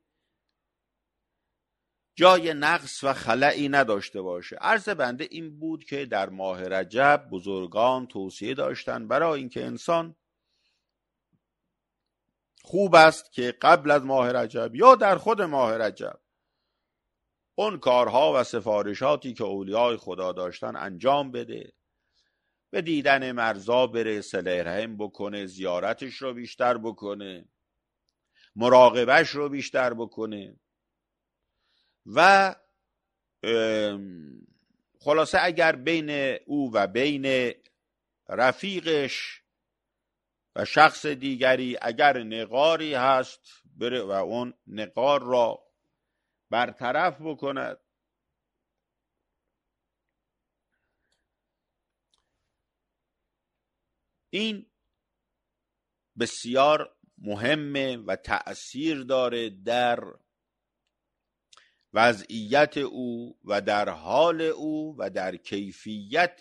جای نقص و خلایی نداشته باشه. عرض بنده این بود که در ماه رجب بزرگان توصیه داشتن برای اینکه انسان خوب است که قبل از ماه رجب یا در خود ماه رجب اون کارها و سفارشاتی که اولیای خدا داشتن انجام بده، به دیدن مرزا بره، صله رحم بکنه، زیارتش رو بیشتر بکنه، مراقبش رو بیشتر بکنه و خلاصه اگر بین او و بین رفیقش و شخص دیگری اگر نقاری هست بره و اون نقار را برطرف بکند. این بسیار مهمه و تأثیر داره در وضعیت او و در حال او و در کیفیت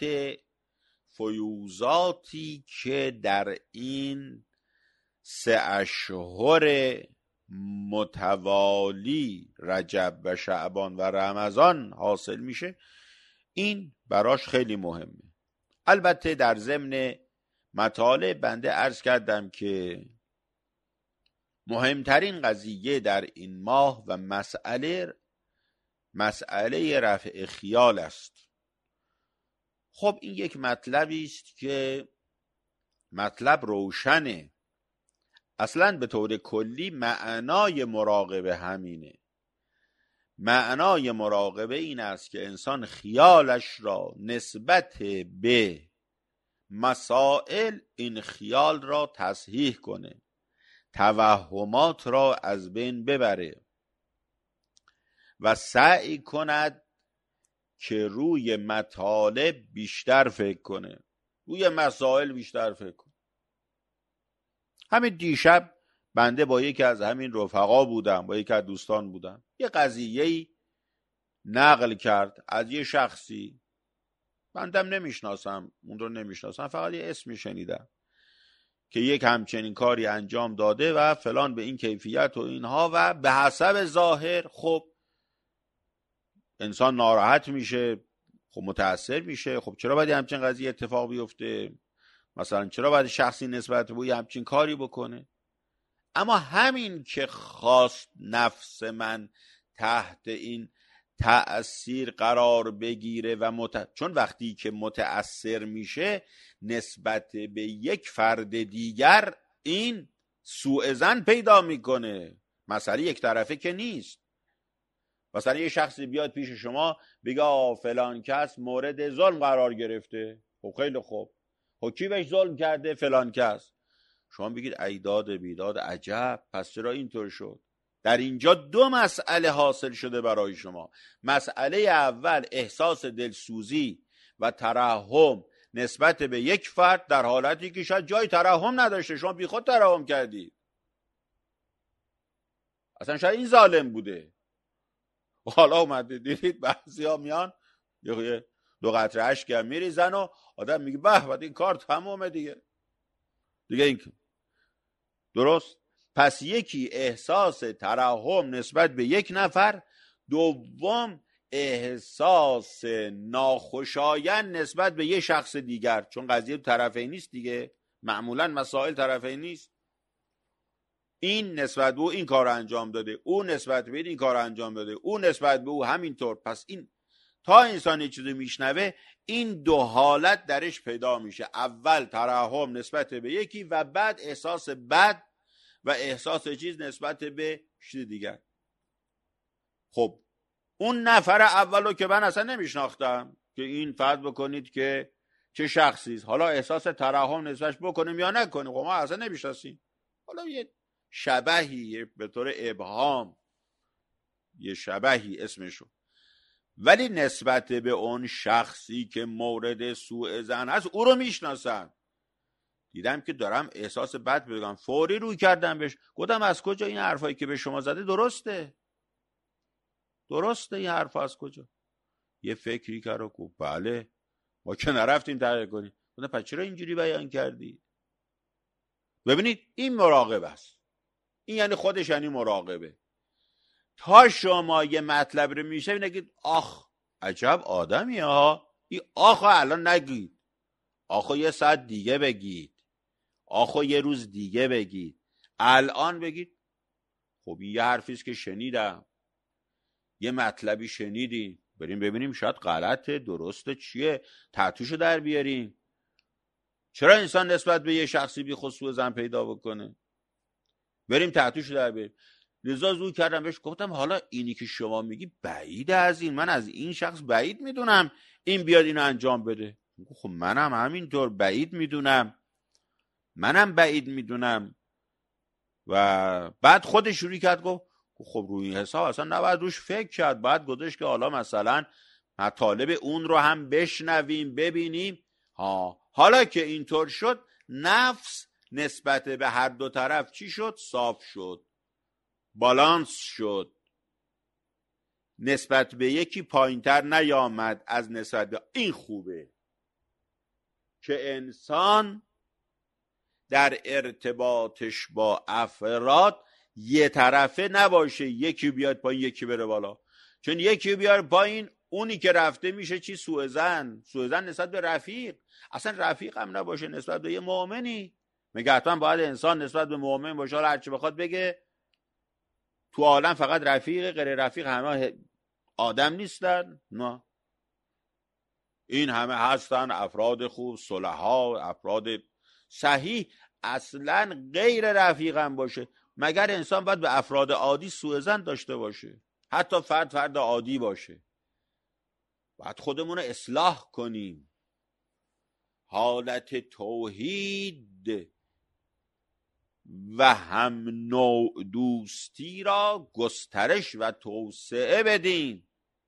فیوزاتی که در این سه اشهر متوالی رجب و شعبان و رمضان حاصل میشه. این براش خیلی مهمه. البته در ضمن مطالب بنده عرض کردم که مهمترین قضیه در این ماه و مسئله مسئله رفع خیال است. خب این یک مطلبی است که مطلب روشنه، اصلا به طور کلی معنای مراقبه همینه. معنای مراقبه این است که انسان خیالش را نسبت به مسائل این خیال را تصحیح کنه، توهمات را از بین ببره و سعی کند که روی مطالب بیشتر فکر کنه، روی مسائل بیشتر فکر کنه. همین دیشب بنده با یکی از همین رفقا بودم، با یکی از دوستان بودم، یه قضیه‌ای نقل کرد از یه شخصی، بندم نمیشناسم، اون رو نمیشناسم، فقط یه اسمی شنیدم که یک همچنین کاری انجام داده و فلان به این کیفیت و اینها، و به حسب ظاهر خب انسان ناراحت میشه، خب متاثر میشه. خب چرا باید همچین قضیه اتفاق بیفته؟ مثلا چرا باید شخصی نسبت به همچین کاری بکنه؟ اما همین که خواست نفس من تحت این تأثیر قرار بگیره و مت... چون وقتی که متأثر میشه نسبت به یک فرد دیگر این سوء ظن پیدا میکنه. مسئله یک طرفه که نیست. مثلا یه شخصی بیاد پیش شما بگه فلان کس مورد ظلم قرار گرفته، خب خیلی خوب، خب کی بهش ظلم کرده؟ فلان کس. شما بگید ایداد بیداد، عجب، پس چرا اینطور شد؟ در اینجا دو مسئله حاصل شده برای شما. مسئله اول احساس دلسوزی و ترحم نسبت به یک فرد در حالتی که شاید جای ترحم نداشته، شما بی خود ترحم کردید، اصلا شاید این ظالم بوده. حالا اومده دیدید بعضی ها میان یه دو قطره اشک هم میریزن و آدم میگه به بعد این کار تمومه دیگه دیگه این درست. پس یکی احساس ترحم نسبت به یک نفر، دوم احساس ناخوشایند نسبت به یک شخص دیگر، چون قضیه طرفین نیست دیگه، معمولا مسائل طرفین نیست. این نسبت به او این کار انجام داده، او نسبت به این کار انجام داده، او نسبت به او همینطور. پس این تا انسان یه چیزی میشنوه این دو حالت درش پیدا میشه، اول ترحم نسبت به یکی و بعد احساس بد و احساس چیز نسبت به چیز دیگر. خب اون نفر اولو که من اصلا نمیشناختم که این فرض بکنید که چه شخصی است، حالا احساس ترحم نسبتش بکنیم یا نکنیم، خب ما اصلا نمیشناسیم، حالا یه شبهی به طور ابهام یه شبهی اسمشو، ولی نسبت به اون شخصی که مورد سوء ظن هست او رو میشناسم. دیدم که دارم احساس بد بگم، فوری روی کردم بهش، گفتم از کجا این حرفایی که به شما زده درسته؟ درسته این حرف از کجا؟ یه فکری کرد و گفت بله ما که نرفتیم تحقیق کنیم. گفتم پس چرا اینجوری بیان کردی؟ ببینید این مراقبه است، این یعنی خودش یعنی مراقبه. تا شما یه مطلب رو میشه نگید آخ عجب آدمی ها، این آخ الان نگید، آخو یه ساعت دیگه بگید، آخو یه روز دیگه بگید، الان بگید خب یه حرفیست که شنیدم، یه مطلبی شنیدیم، بریم ببینیم شاید غلطه درسته چیه، تحتوشو در بیاریم. چرا انسان نسبت به یه شخصی بی خود سوء ظن پیدا بکنه؟ بریم تحتوشو در بیاریم. لذا زود کردم بهش، گفتم حالا اینی که شما میگی بعید از این، من از این شخص بعید میدونم این بیاد اینو انجام بده. خب منم همینطور بعید میدونم، منم بعید میدونم. و بعد خودش شروع کرد گفت خب روی این حساب اصلا نباید روش فکر کرد، باید گذاشت که حالا مثلا مطالب اون رو هم بشنویم ببینیم. ها حالا که اینطور شد نفس نسبت به هر دو طرف چی شد؟ صاف شد، بالانس شد، نسبت به یکی پایینتر نیامد از نسبت به این. خوبه که انسان در ارتباطش با افراد یه طرفه نباشه، یکی بیاد پایین یکی بره بالا. چون یکی بیاد پایین اونی که رفته میشه چی؟ سوء ظن. سوء ظن نسبت به رفیق. اصلا رفیق هم نباشه نسبت به یه مؤمنی. میگه حتما باید انسان نسبت به مؤمن باشه، حالا هرچی بخواد بگه تو عالم فقط رفیق، غیر رفیق همه آدم نیستن. نه، این همه هستن، افراد خوب، صلحا، افراد صحیح. اصلا غیر رفیق هم باشه. مگر انسان باید به افراد عادی سوء ظن داشته باشه؟ حتی فرد فرد عادی باشه. باید خودمون رو اصلاح کنیم. حالت توحید و هم نوع دوستی را گسترش و توسعه بدیم،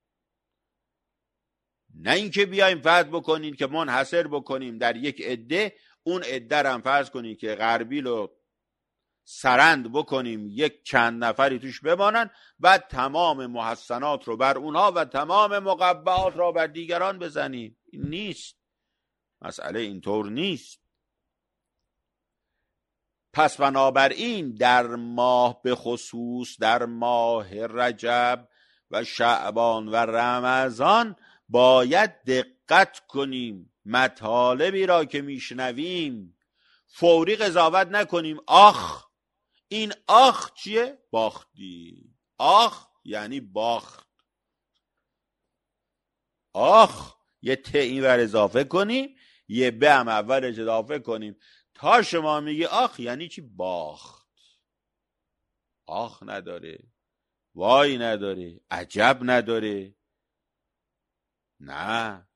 نه اینکه بیایم فرض بکنیم که منحصر بکنیم در یک عده، اون عده را هم فرض کنیم که غربی رو سرند بکنیم، یک چند نفری توش بمانن، بعد تمام محسنات رو بر اونها و تمام مقبحات را بر دیگران بزنیم. این نیست، مسئله اینطور نیست. پس بنابراین در ماه به خصوص در ماه رجب و شعبان و رمضان باید دقت کنیم، مطالبی را که میشنویم فوری قضاوت نکنیم. آخ این آخ چیه؟ باختی. آخ یعنی باخت. آخ یه ت این ور اضافه کنیم، یه ب هم اولش اضافه کنیم. تا شما میگی آخ یعنی چی؟ باخت. آخ نداره، وای نداره، عجب نداره. نه،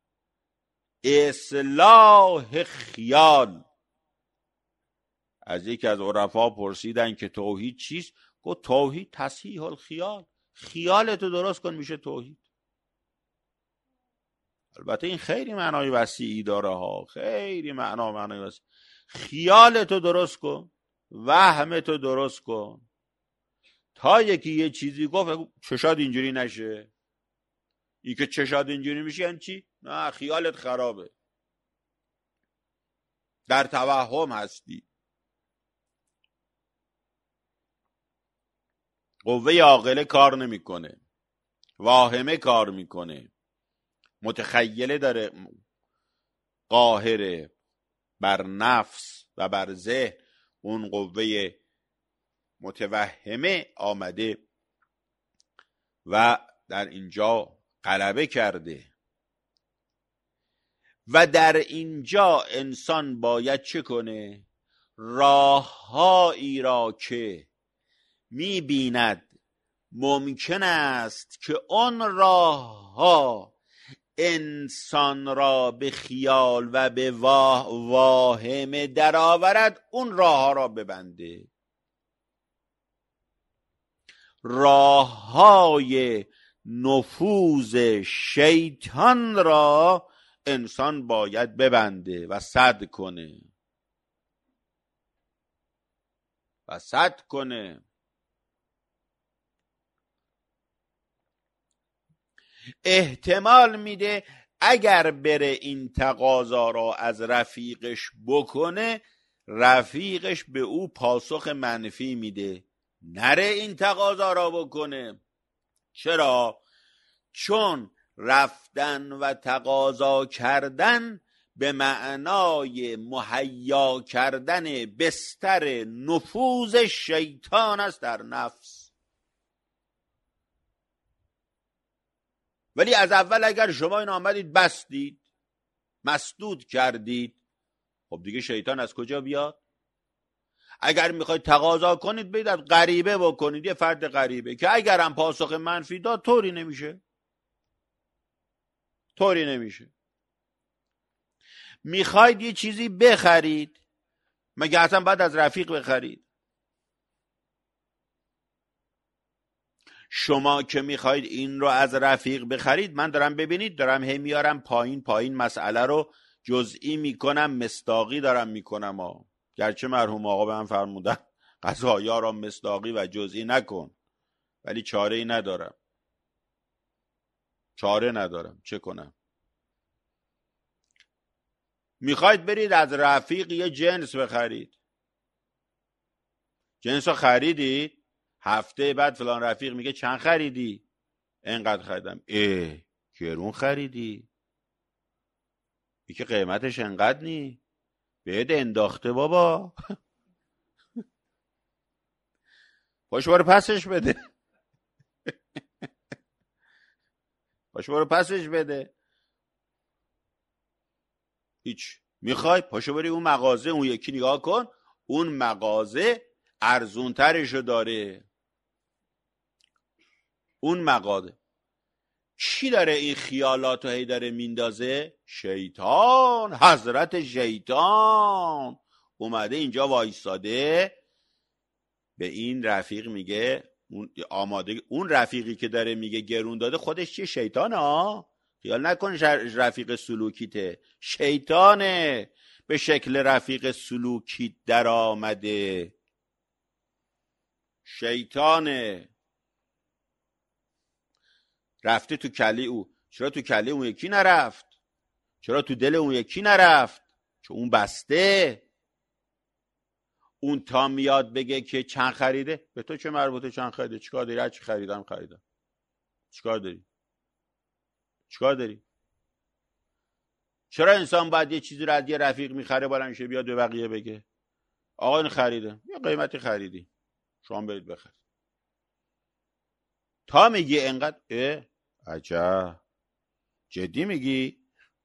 اصلاح خیال. از یکی از عرفا پرسیدن که توحید چیست؟ گفت توحید تصحیح الخیال. خیالتو درست کن میشه توحید. البته این خیلی معنای وسیعی داره ها، خیلی معنا معنای وسیع. خیالتو درست کن، وهمتو درست کن. تا یکی یه چیزی گفت چشاد اینجوری نشه. این که چشاد اینجوری میشه یعنی چی؟ نه، خیالت خرابه، در توهم هستی. قوه عاقله کار نمیکنه، واهمه کار میکنه، متخیله داره، قاهره بر نفس و بر ذهن. اون قوه متوهمه آمده و در اینجا غلبه کرده. و در اینجا انسان باید چه کنه؟ راههایی را که می‌بیند ممکن است که آن راهها انسان را به خیال و به واه واهمه درآورد، اون راهها را ببنده. راههای نفوذ شیطان را انسان باید ببنده و سد کنه و سد کنه. احتمال میده اگر بره این تقاضا را از رفیقش بکنه، رفیقش به او پاسخ منفی میده، نره این تقاضا را بکنه. چرا؟ چون رفتن و تقاضا کردن به معنای مهیا کردن بستر نفوذ شیطان است در نفس. ولی از اول اگر شما این آمدید بستید، مسدود کردید، خب دیگه شیطان از کجا بیاد؟ اگر میخواید تقاضا کنید برید از غریبه بکنید، یه فرد غریبه که اگر هم پاسخ منفی داد طوری نمیشه، طوری نمیشه. میخواید یه چیزی بخرید، مگه اصلا باید از رفیق بخرید؟ شما که میخواید این رو از رفیق بخرید، من دارم ببینید دارم هی میارم پایین پایین مسئله رو جزئی میکنم، مصداقی دارم میکنم ها. گرچه مرحوم آقا به من فرمودن قضایا را مصداقی و جزئی نکن، ولی چاره ای ندارم، چاره ندارم، چه کنم؟ میخواید برید از رفیق یه جنس بخرید، جنس رو خریدید، هفته بعد فلان رفیق میگه چند خریدی؟ اینقدر خریدم. اه گرون خریدی؟ این که قیمتش انقدر نی، بهت انداخته بابا. باش برو پسش بده. باش برو پسش بده. هیچ. میخوای پاشو بری اون مغازه اون یکی نگاه کن، اون مغازه ارزون ترشو داره. اون مقاده. کی داره این خیالات رو هی داره میندازه؟ شیطان، حضرت شیطان اومده اینجا وایساده، به این رفیق میگه اون آماده، اون رفیقی که داره میگه گرون داده خودش چیه؟ شیطانه ها، خیال نکن رفیق سلوکیته، شیطانه به شکل رفیق سلوکیت در آمده، شیطانه رفته تو کلی او. چرا تو کلی اون یکی نرفت؟ چرا تو دل اون یکی نرفت؟ چون اون بسته. اون تا میاد بگه که چند خریده، به تو چه مربوطه چند خریده؟ چیکار داری؟ هر چی خریدم خریدم. چیکار داری؟ چیکار داری؟ چرا انسان باید یه چیزی رو از یه رفیق میخره بلند شه بیاد به بقیه بگه آقا این خریده، یه قیمتی خریدی، شما برید بخرید؟ تا میگی انقدر اه عجب، جدی میگی؟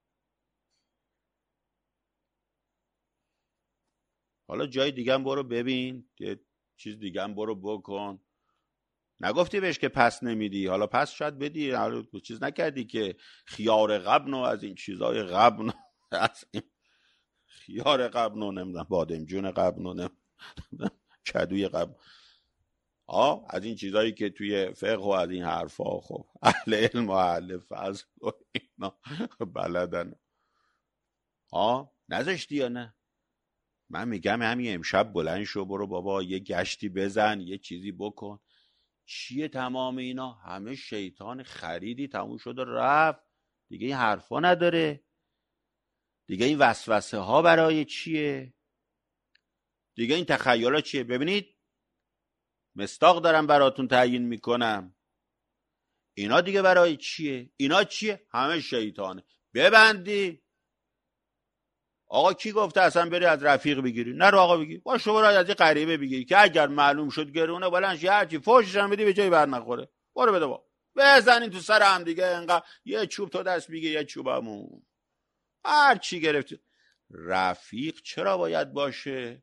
حالا جای دیگه هم برو ببین، یه چیز دیگه هم برو بکن. نگفتی بهش که پس نمیدی، حالا پس شاید بدی، حالا چیز نکردی که خیار غبن و از این چیزای غبن، از این خیار غبن و نمیدونم بادمجون غبن و نمیدونم کدوی غبن، ها از این چیزایی که توی فقه و از این حرفا خب اهل علم و اهل فضل و اینا بلدن. ها نذاشتی یا نه؟ من میگم همین امشب بلند شو برو بابا یه گشتی بزن، یه چیزی بکن. چیه تمام اینا؟ همه شیطان خریدی، تموم شده رفت دیگه، این حرفا نداره دیگه، این وسوسه ها برای چیه دیگه، این تخیلات چیه؟ ببینید مصداق دارم براتون تعیین میکنم، اینا دیگه برای چیه؟ اینا چیه؟ همه شیطانه. ببندی. آقا کی گفته اصلا بری از رفیق بگیری؟ نرو آقا بگیر، باشه برو از یه غریبه بگیری که اگر معلوم شد گرونه بلند شه هرچی فوشش هم بدی به جای بر نخوره. برو بده با بزنین تو سر هم دیگه، انقدر یه چوب تو دست میگه یه چوبمون هر چی گرفتی. رفیق چرا باید باشه؟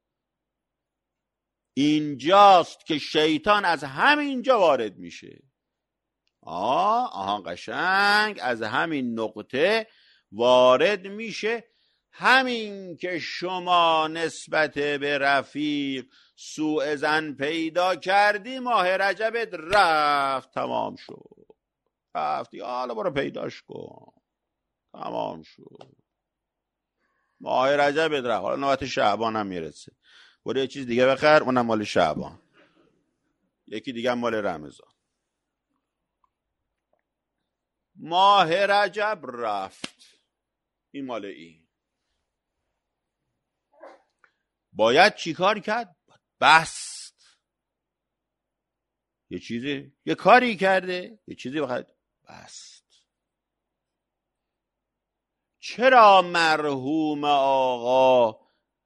اینجاست که شیطان از همینجا وارد میشه. آه آها قشنگ از همین نقطه وارد میشه. همین که شما نسبت به رفیق سوء ظن پیدا کردی، ماه رجبت رفت، تمام شد، رفتی، حالا برو پیداش کن، تمام شد، ماه رجبت رفت، حالا نوبت شعبان هم میرسه، برو یه چیز دیگه بخر، اونم مال شعبان، یکی دیگه مال رمضان. ماه رجب رفت، این مال این. باید چیکار کرد؟ بست. یه چیزی، یه کاری کرده، یه چیزی بخواد بست. چرا مرحوم آقا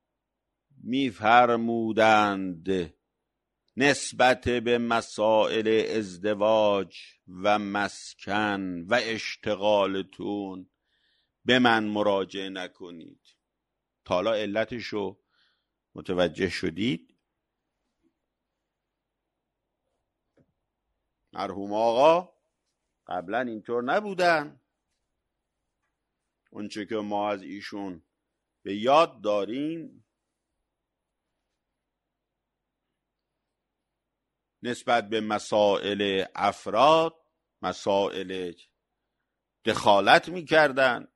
میفرمودند نسبت به مسائل ازدواج و مسکن و اشتغالتون به من مراجعه نکنید؟ تا حالا علتشو متوجه شدید؟ مرحوم آقا قبلا اینطور نبودن. اونچه که ما از ایشون به یاد داریم نسبت به مسائل افراد، مسائل دخالت میکردن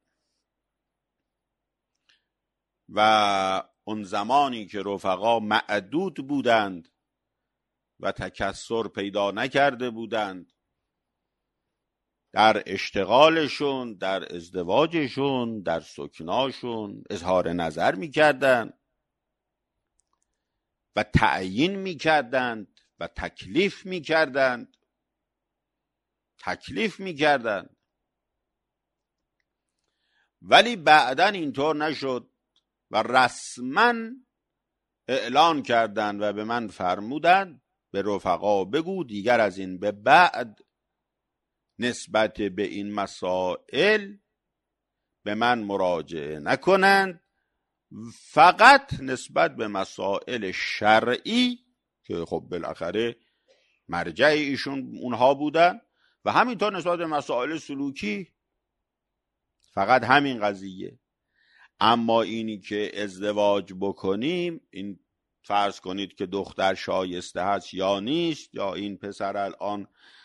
و اون زمانی که رفقا معدود بودند و تکثر پیدا نکرده بودند در اشتغالشون، در ازدواجشون، در سکناشون اظهار نظر میکردند و تعیین میکردند و تکلیف میکردند تکلیف میکردند ولی بعداً اینطور نشد و رسما اعلان کردند و به من فرمودند به رفقا بگو دیگر از این به بعد نسبت به این مسائل به من مراجعه نکنند، فقط نسبت به مسائل شرعی که خب بالاخره مرجع ایشون اونها بودن و همینطور نسبت به مسائل سلوکی فقط همین قضیه. اما اینی که ازدواج بکنیم، این فرض کنید که دختر شایسته هست یا نیست، یا این پسر الان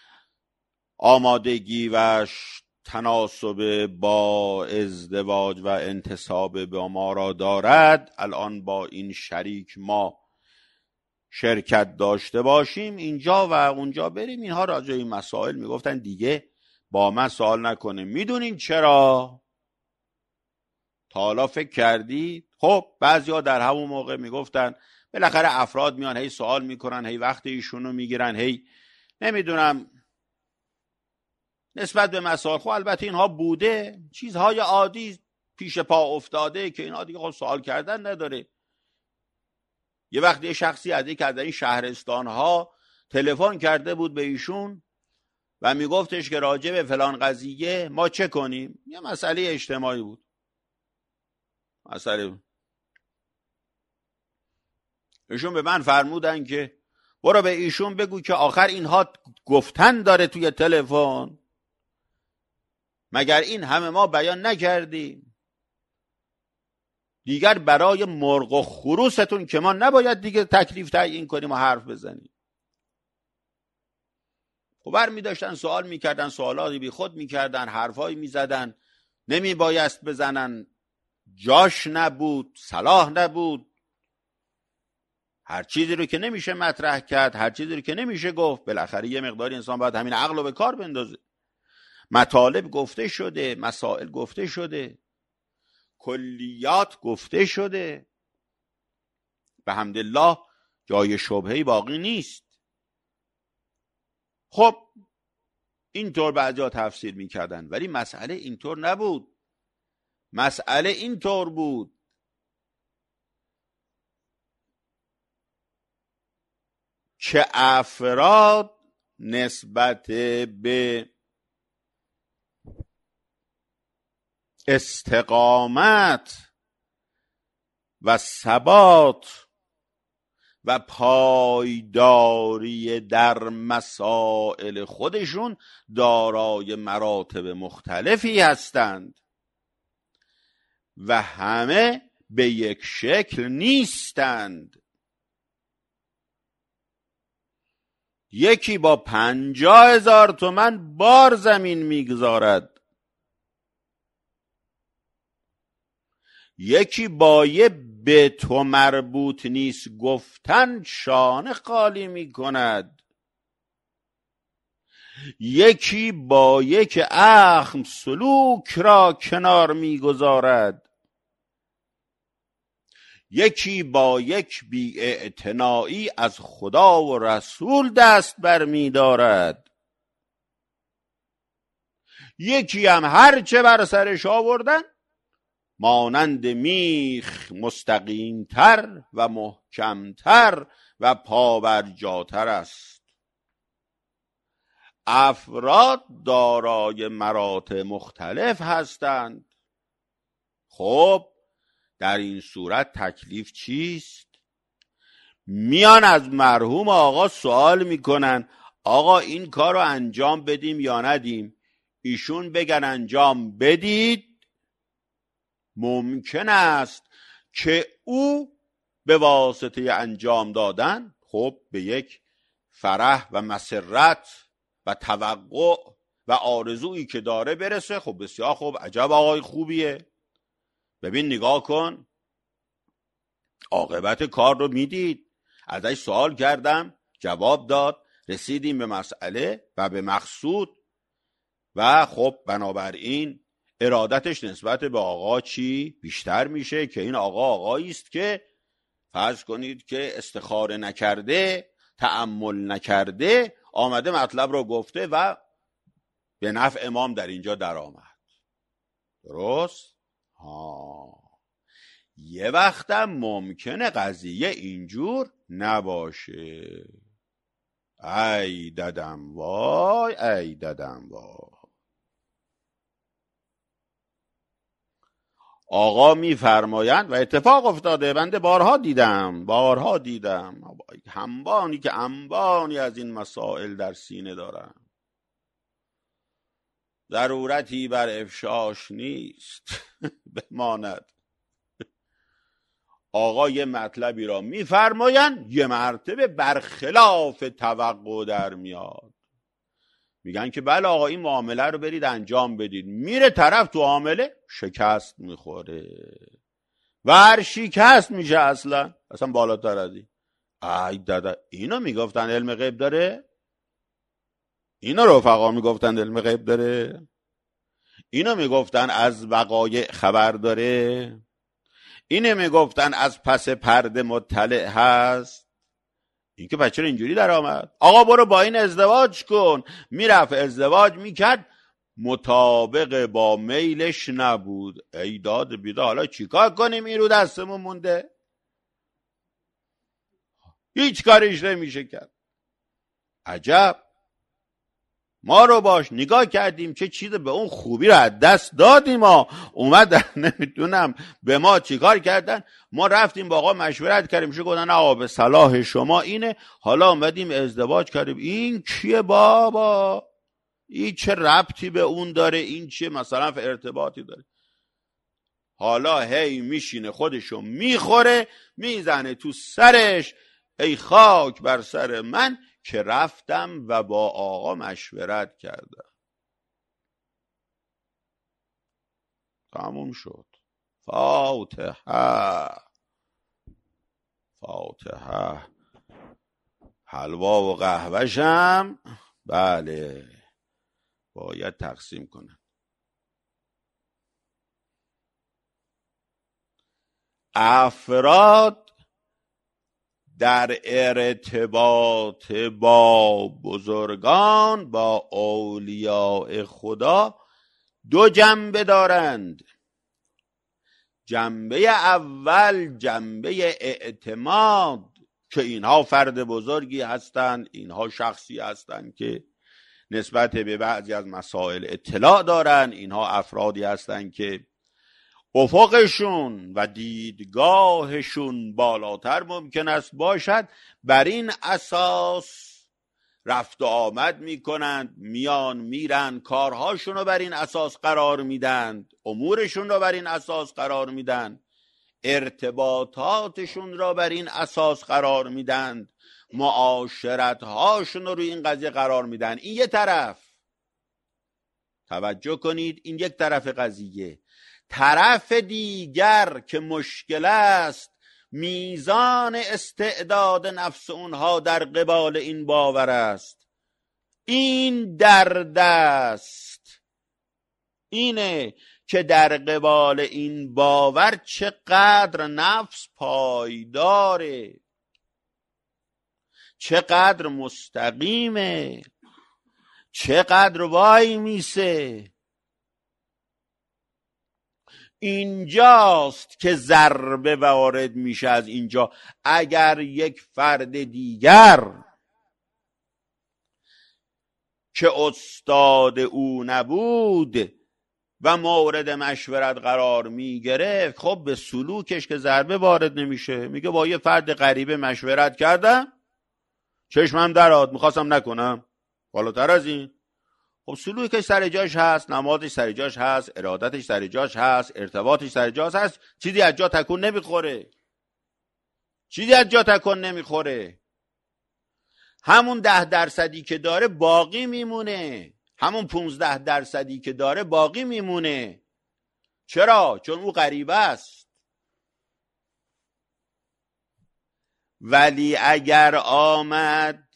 آمادگی و تناسب با ازدواج و انتساب با ما را دارد، الان با این شریک ما شرکت داشته باشیم، اینجا و اونجا بریم، اینها راجع این مسائل میگفتن دیگه با من سوال نکنه. میدونین چرا؟ تا حالا فکر کردی؟ خب بعضیا در همون موقع میگفتن بالاخره افراد میان هی سوال میکنن، هی وقت ایشونو میگیرن، هی نمیدونم نسبت به مسائل. خب البته اینها بوده، چیزهای عادی پیش پا افتاده که اینها دیگه خب سوال کردن نداره. یه وقت یه شخصی از یک از این شهرستانها تلفن کرده بود به ایشون و میگفتش که راجع به فلان قضیه ما چه کنیم؟ یه مسئله اجتماعی بود. مسئله ایشون به من فرمودن که برو به ایشون بگو که آخر اینها گفتن داره توی تلفن، مگر این همه ما بیان نکردیم؟ دیگر برای مرغ و خروستون که ما نباید دیگه تکلیف تعیین کنیم و حرف بزنیم. خب بر می داشتن سوال می کردن، سوالاتی بی خود می کردن، حرفایی می زدن نمی بایست بزنن، جاش نبود، صلاح نبود. هر چیزی رو که نمیشه مطرح کرد، هر چیزی رو که نمیشه گفت، بالاخره یه مقداری انسان باید همین عقل رو به کار بندازه. مطالب گفته شده، مسائل گفته شده، کلیات گفته شده، به حمدالله جای شبهه‌ای باقی نیست. خب اینطور بعضیا تفسیر میکردن، ولی مسئله اینطور نبود. مسئله اینطور بود که افراد نسبت به استقامت و ثبات و پایداری در مسائل خودشون دارای مراتب مختلفی هستند و همه به یک شکل نیستند. یکی با پنجاه هزار تومن بار زمین میگذارد، یکی با یه به تو مربوط نیست گفتن شانه خالی میکند، یکی با یک اخم سلوک را کنار میگذارد، یکی با یک بی‌اعتنایی از خدا و رسول دست بر می دارد، یکی هم هر چه بر سرش آوردن مانند میخ مستقیمتر و محکمتر و پابرجاتر است. افراد دارای مراتب مختلف هستند. خب در این صورت تکلیف چیست؟ میان از مرحوم آقا سوال میکنن آقا این کار رو انجام بدیم یا ندیم؟ ایشون بگن انجام بدید. ممکن است که او به واسطه انجام دادن خب به یک فرح و مسرت و توقع و آرزویی که داره برسه. خب بسیار خوب، عجب آقای خوبیه، ببین نگاه کن عاقبت کار رو میدید. ازش سوال کردم جواب داد، رسیدیم به مسئله و به مقصود و خب بنابراین ارادتش نسبت به آقا چی بیشتر میشه که این آقا آقایی است که فرض کنید که استخاره نکرده، تأمل نکرده، آمده مطلب رو گفته و به نفع امام در اینجا در آمد. درست؟ ها. یه وقتم ممکنه قضیه اینجور نباشه. ای ددم وای، ای ددم وای. آقا میفرمایند و اتفاق افتاده، بنده بارها دیدم بارها دیدم همبانی که انبانی از این مسائل در سینه دارم، ضرورتی بر افشاش نیست بماند. آقا یه مطلبی را میفرمایند یه مرتبه برخلاف توقع در میاد، میگن که بله آقا این معامله رو برید انجام بدید، میره طرف تو معامله شکست میخوره، ور شکست میشه، اصلا اصلا بالاتر از این. ای دادا اینو میگفتن علم غیب داره، اینو رفقا میگفتن علم غیب داره، اینو میگفتن از وقایع خبر داره، اینو میگفتن از پس پرده مطلع هست. این که بچه اینجوری در آمد آقا برو با این ازدواج کن، میرفت ازدواج میکرد، مطابق با میلش نبود. ای داد بیده حالا چیکار کنیم، این رو دستمون مونده، هیچ کاریش نمیشه کرد. عجب، ما رو باش نگاه کردیم چه چیز به اون خوبی رو از دست دادیم، ما اومدن نمیدونم به ما چیکار کردن، ما رفتیم با آقا مشورت کردیم، شو گفتن آقا به صلاح شما اینه، حالا اومدیم ازدواج کردیم. این کیه بابا، این چه ربطی به اون داره، این چه مثلا ارتباطی داره؟ حالا هی میشینه خودشو میخوره میزنه تو سرش، ای خاک بر سر من که رفتم و با آقا مشورت کردم. تموم شد. فاتحه فاتحه. حلوا و قهوه‌شم بله باید تقسیم کنم. افراد در ارتباط با بزرگان، با اولیاء خدا دو جنبه دارند. جنبه اول جنبه اعتماد که اینها فرد بزرگی هستند، اینها شخصی هستند که نسبت به بعضی از مسائل اطلاع دارند، اینها افرادی هستند که افقشون و دیدگاهشون بالاتر ممکن است باشد، بر این اساس رفت و آمد میکنند، میان میرن، کارهاشون رو بر این اساس قرار میدن، امورشون رو بر این اساس قرار میدن، ارتباطاتشون را بر این اساس قرار میدن، معاشرتهاشون رو روی این قضیه قرار میدن. این یه طرف، توجه کنید، این یک طرف قضیه. طرف دیگر که مشکل است میزان استعداد نفس اونها در قبال این باور است. این درد است، اینه که در قبال این باور چقدر نفس پایداره، چقدر مستقیمه، چقدر وای میسه. اینجاست که ضربه وارد میشه. از اینجا اگر یک فرد دیگر که استاد او نبود و مورد مشورت قرار میگرفت، خب به سلوکش که ضربه وارد نمیشه. میگه با یه فرد غریبه مشورت کردم، چشمم درآد، میخواستم نکنم، بالاتر از این. خب سلوکش سر جاش هست، نمازش سر جاش هست، ارادتش سر جاش هست، ارتباطش سر جاش هست، چیزی از جا تکون نمیخوره، چیزی از جا تکون نمیخوره. همون ده درصدی که داره باقی میمونه، همون پونزده درصدی که داره باقی میمونه. چرا؟ چون او غریبه است. ولی اگر آمد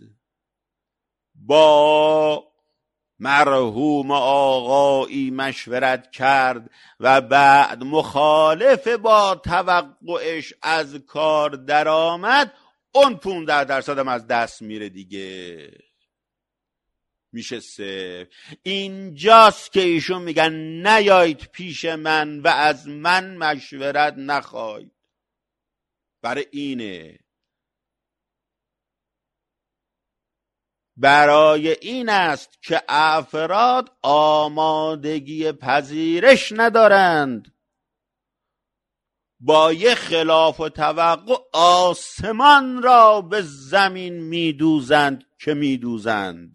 با مرحوم آقایی مشورت کرد و بعد مخالف با توقعش از کار در آمد، اون پونزده درصد هم از دست میره دیگه، میشه صفر. اینجاست که ایشون میگن نیایید پیش من و از من مشورت نخواید. برای اینه، برای این است که افراد آمادگی پذیرش ندارند با یه خلاف و توقع آسمان را به زمین میدوزند که میدوزند.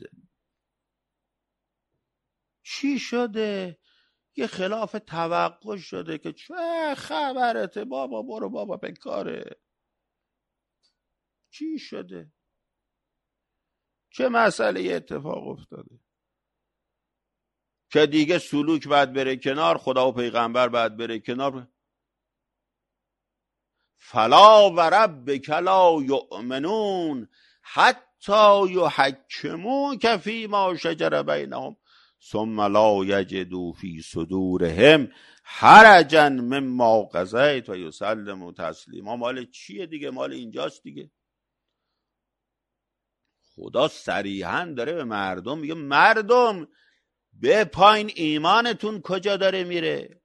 چی شده؟ یه خلاف توقع شده که چه خبرته بابا، برو بابا به کاره. چی شده؟ چه مسئله اتفاق افتاده که دیگه سلوک باید بره کنار، خدا و پیغمبر باید بره کنار؟ فلا و ربک لا یؤمنون حتی یحکموک فیما شجر بینهم ثم لا یجدوا فی صدورهم حرجا مما قضیت و یسلموا تسلیما. مال چیه دیگه؟ مال اینجاست دیگه. خدا صریحا داره به مردم میگه مردم به پایین ایمانتون کجا داره میره؟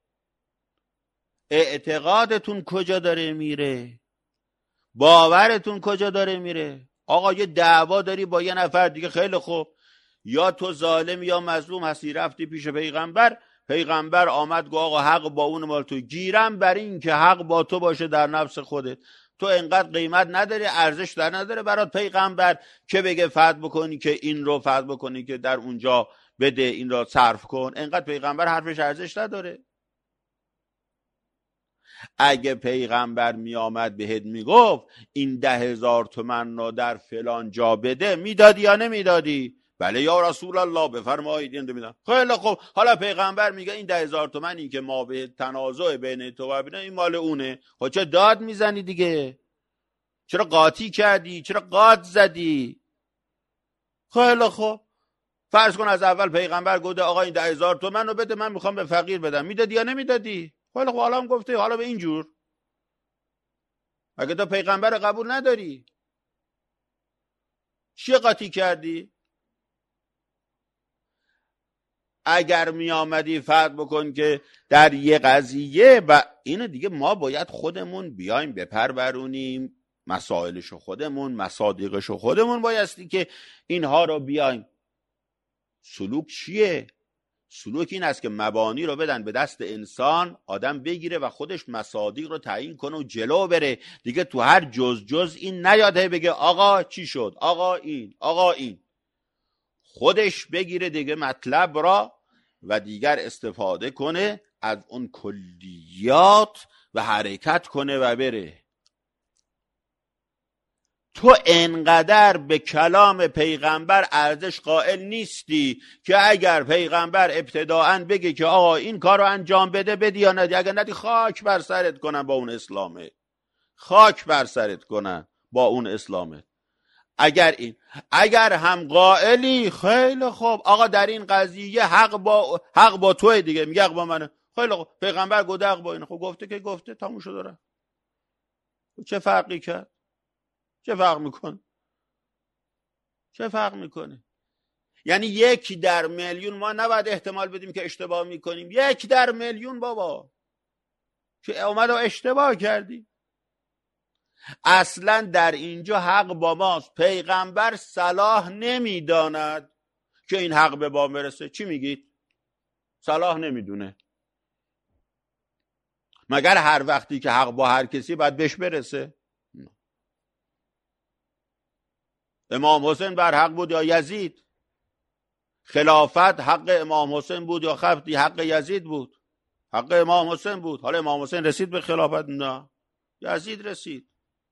اعتقادتون کجا داره میره؟ باورتون کجا داره میره؟ آقا یه دعوا داری با یه نفر دیگه، خیلی خوب، یا تو ظالم یا مظلوم هستی، رفتی پیش پیغمبر، پیغمبر آمد گفت آقا حق با اون مال تو، گیرم بر این که حق با تو باشه در نفس خودت. تو انقدر قیمت نداری، ارزش در نداره برات پیغمبر که بگه فتح بکنی که این رو فتح بکنی که در اونجا بده، این رو صرف کن. انقدر پیغمبر حرفش ارزش نداره. اگه پیغمبر می آمد بهت میگفت این ده هزار تومن رو در فلان جا بده، میدادی یا نمیدادی؟ بله یا رسول الله بفرمایید این رو میدم. خیلی خوب، حالا پیغمبر میگه این ده هزار تومنی که ما به تنازع بین تو و بینه این مال اونه. خب چه داد میزنی دیگه؟ چرا قاطی کردی؟ چرا قاط زدی؟ خیلی خوب، فرض کن از اول پیغمبر گفته آقا این ده هزار تومن رو بده، من میخوام به فقیر بدم، میدادی یا نمیدادی؟ خیلی خوب، حالا هم گفته حالا به اینجور. اگه تو پیغمبر قبول نداری چی قاطی کردی؟ اگر می آمدی فتح بکن که در یه قضیه و اینو دیگه ما باید خودمون بیایم بپرورونیم، مسائلشو خودمون، مصادیقشو خودمون بایستی که اینها رو بیایم. سلوک چیه؟ سلوک این است که مبانی رو بدن به دست انسان، آدم بگیره و خودش مصادیق رو تعیین کنه و جلو بره دیگه. تو هر جز جز این نیاده بگه آقا چی شد، آقا این، آقا این. خودش بگیره دیگه مطلب را و دیگر استفاده کنه از اون کلیات و حرکت کنه و بره. تو انقدر به کلام پیغمبر ارزش قائل نیستی که اگر پیغمبر ابتداعاً بگه که آقا این کار رو انجام بده بدی یا ندی. اگر ندی خاک بر سرت کنن با اون اسلامه، خاک بر سرت کنن با اون اسلامه. اگر این اگر هم قائلی خیلی خوب، آقا در این قضیه حق با حق با توه دیگه، میگه حق با منه. خیلی خوب، پیغمبر گفته حق با اینه، خب گفته که گفته، تموم شد داره. چه فرقی کرد؟ چه فرق میکنه؟ چه فرق میکنه؟ یعنی یک در میلیون ما نباید احتمال بدیم که اشتباه میکنیم. یک در میلیون بابا که اومد و اشتباه کردی. اصلا در اینجا حق با ماست. پیغمبر صلاح نمیداند که این حق به ما برسه. چی میگید؟ صلاح نمیدونه. مگر هر وقتی که حق با هر کسی باید بهش برسه؟ امام حسین بر حق بود یا یزید؟ خلافت حق امام حسین بود یا خفتی حق یزید بود؟ حق امام حسین بود. حالا امام حسین رسید به خلافت؟ نه، یزید رسید.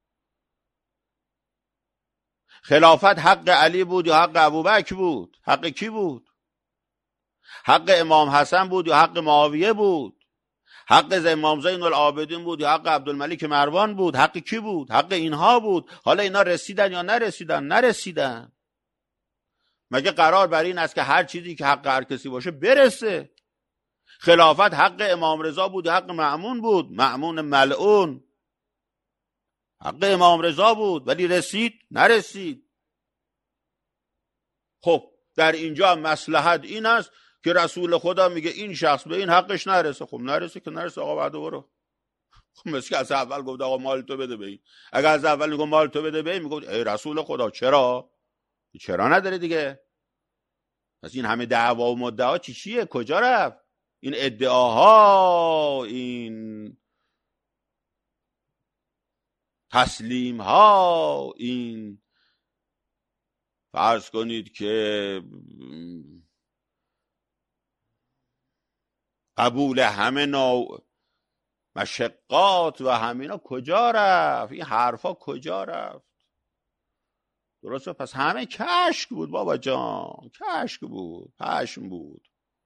خلافت حق علی بود یا حق ابوبکر بود؟ حق کی بود؟ حق امام حسن بود یا حق معاویه بود؟ حق امام زین العابدین بود یا حق عبدالملک مروان بود؟ حق کی بود؟ حق اینها بود. حالا اینا رسیدن یا نرسیدن؟ نرسیدن. مگه قرار بر این است که هر چیزی که حق هر کسی باشه برسه؟ خلافت حق امام رضا بود یا حق مأمون بود؟ مأمون ملعون. حق امام رضا بود ولی رسید؟ نرسید. خب در اینجا مصلحت این است که رسول خدا میگه این شخص به این حقش نرسه. خب نرسه که نرسه، آقا بعد برو. خب مثل که از اول گفت آقا مال تو بده به این. اگر از اول میگه مال تو بده به این، میگه ای رسول خدا چرا؟ چرا نداره دیگه؟ پس این همه دعوا و مدعا چی چیه؟ کجا رفت؟ این ادعاها، این تسلیم ها، این فرض کنید که قبول همه نوع مشقات و همینا کجا رفت؟ این حرفا کجا رفت؟ درسته؟ پس همه کشک بود بابا جان، کشک بود، پشم بود.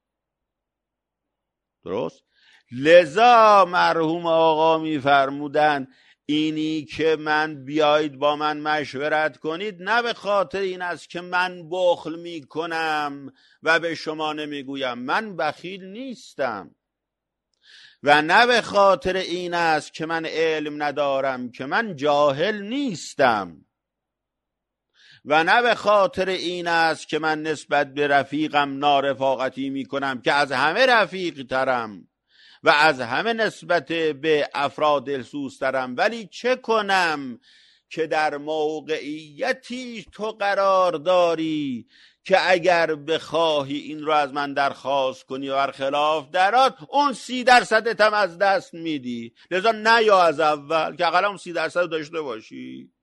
درست؟ لذا مرحوم آقا میفرمودن اینی که من بیایید با من مشورت کنید نه به خاطر این است که من بخل میکنم و به شما نمیگویم من بخیل نیستم، و نه به خاطر این است که من علم ندارم که من جاهل نیستم، و نه به خاطر این است که من نسبت به رفیقم نارفاقتی میکنم که از همه رفیق ترم و از همه نسبت به افراد دلسوز ترم، ولی چه کنم که در موقعیتی تو قرار داری که اگر بخواهی این رو از من درخواست کنی و برخلاف درات اون سی درصدت هم از دست میدی. لذا نه یا از اول که اقلا اون سی درصد داشته باشی.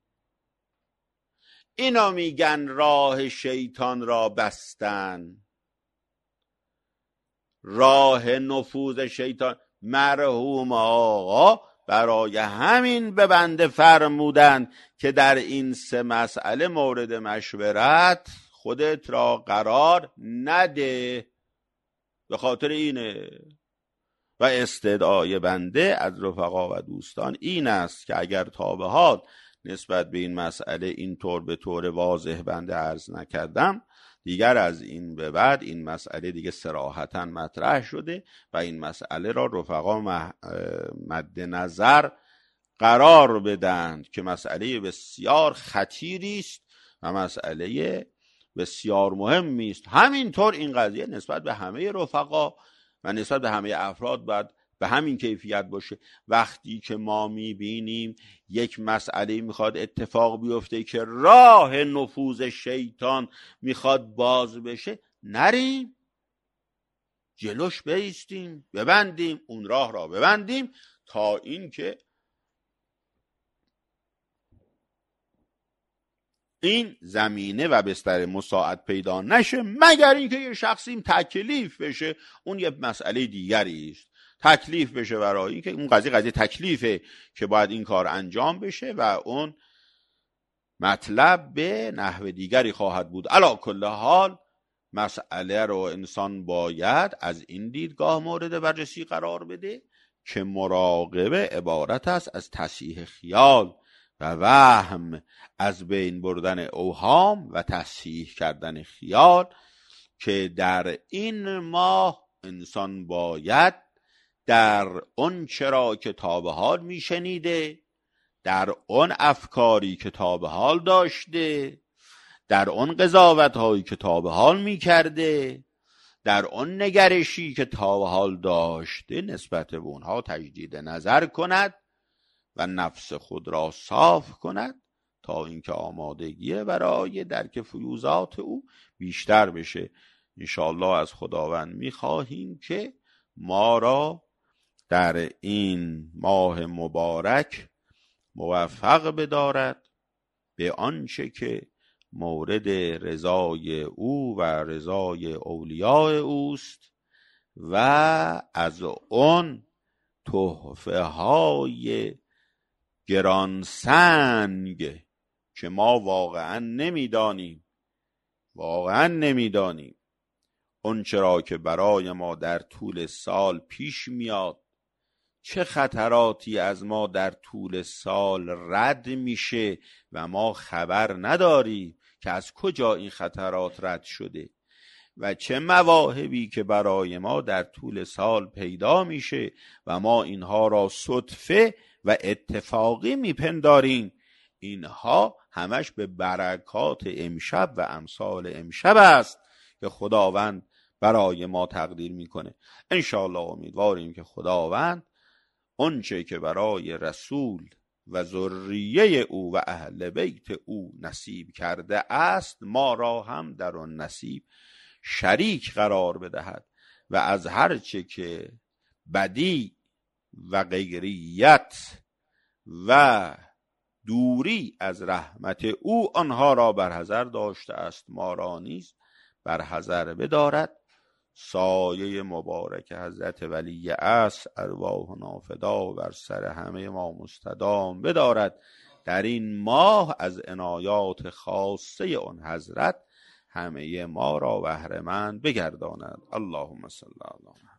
اینا میگن راه شیطان را بستن، راه نفوذ شیطان. مرحوم آقا برای همین به بنده فرمودند که در این سه مسئله مورد مشورت خودت را قرار نده. به خاطر اینه و استدعای بنده از رفقا و دوستان این است که اگر تا به حال نسبت به این مسئله اینطور به طور واضح بنده عرض نکردم، دیگر از این به بعد این مسئله دیگه صراحتاً مطرح شده و این مسئله را رفقا مد نظر قرار بدند که مسئله بسیار خطیری است و مسئله بسیار مهمی است. همینطور این قضیه نسبت به همه رفقا و نسبت به همه افراد باید به همین کیفیت باشه. وقتی که ما میبینیم یک مسئله میخواد اتفاق بیفته که راه نفوذ شیطان میخواد باز بشه، نریم جلوش بایستیم، ببندیم اون راه را، ببندیم تا این که این زمینه و بستر مساعد پیدا نشه، مگر اینکه یه شخصی تکلیف بشه، اون یه مسئله دیگری است. تکلیف بشه برای این که اون قضیه قضیه تکلیفه که باید این کار انجام بشه و اون مطلب به نحو دیگری خواهد بود. علی کل حال مسئله رو انسان باید از این دیدگاه مورد بررسی قرار بده که مراقبه عبارت است از تصحیح خیال و وهم، از بین بردن اوهام و تصحیح کردن خیال، که در این ماه انسان باید در اون چرا که تا به حال میشنیده، در اون افکاری که تا به حال داشته، در اون قضاوت هایی که تا به حال میکرده، در اون نگرشی که تا به حال داشته نسبت به اونها تجدید نظر کند و نفس خود را صاف کند تا اینکه آمادگی برای درک فیوزات او بیشتر بشه. انشاءالله از خداوند میخواهیم که ما را در این ماه مبارک موفق بدارد به آنچه که مورد رضای او و رضای اولیاء اوست و از اون تحفه های گرانسنگ که ما واقعا نمیدانیم واقعا نمیدانیم اون چرا که برای ما در طول سال پیش میاد، چه خطراتی از ما در طول سال رد میشه و ما خبر نداریم که از کجا این خطرات رد شده، و چه مواهبی که برای ما در طول سال پیدا میشه و ما اینها را صدفه و اتفاقی میپنداریم. اینها همش به برکات امشب و امثال امشب است که خداوند برای ما تقدیر میکنه. انشاءالله امیدواریم که خداوند آنچه که برای رسول و ذریه او و اهل بیت او نصیب کرده است ما را هم در آن نصیب شریک قرار بدهد و از هر چه که بدی و غیریت و دوری از رحمت او آنها را بر حذر داشته است، ما را نیز بر حذر بدارد. سایه مبارک حضرت ولی عصر ارواحنا فدا بر سر همه ما مستدام بدارد. در این ماه از عنایات خاصه آن حضرت همه ما را بهره مند بگرداند. اللهم صل علی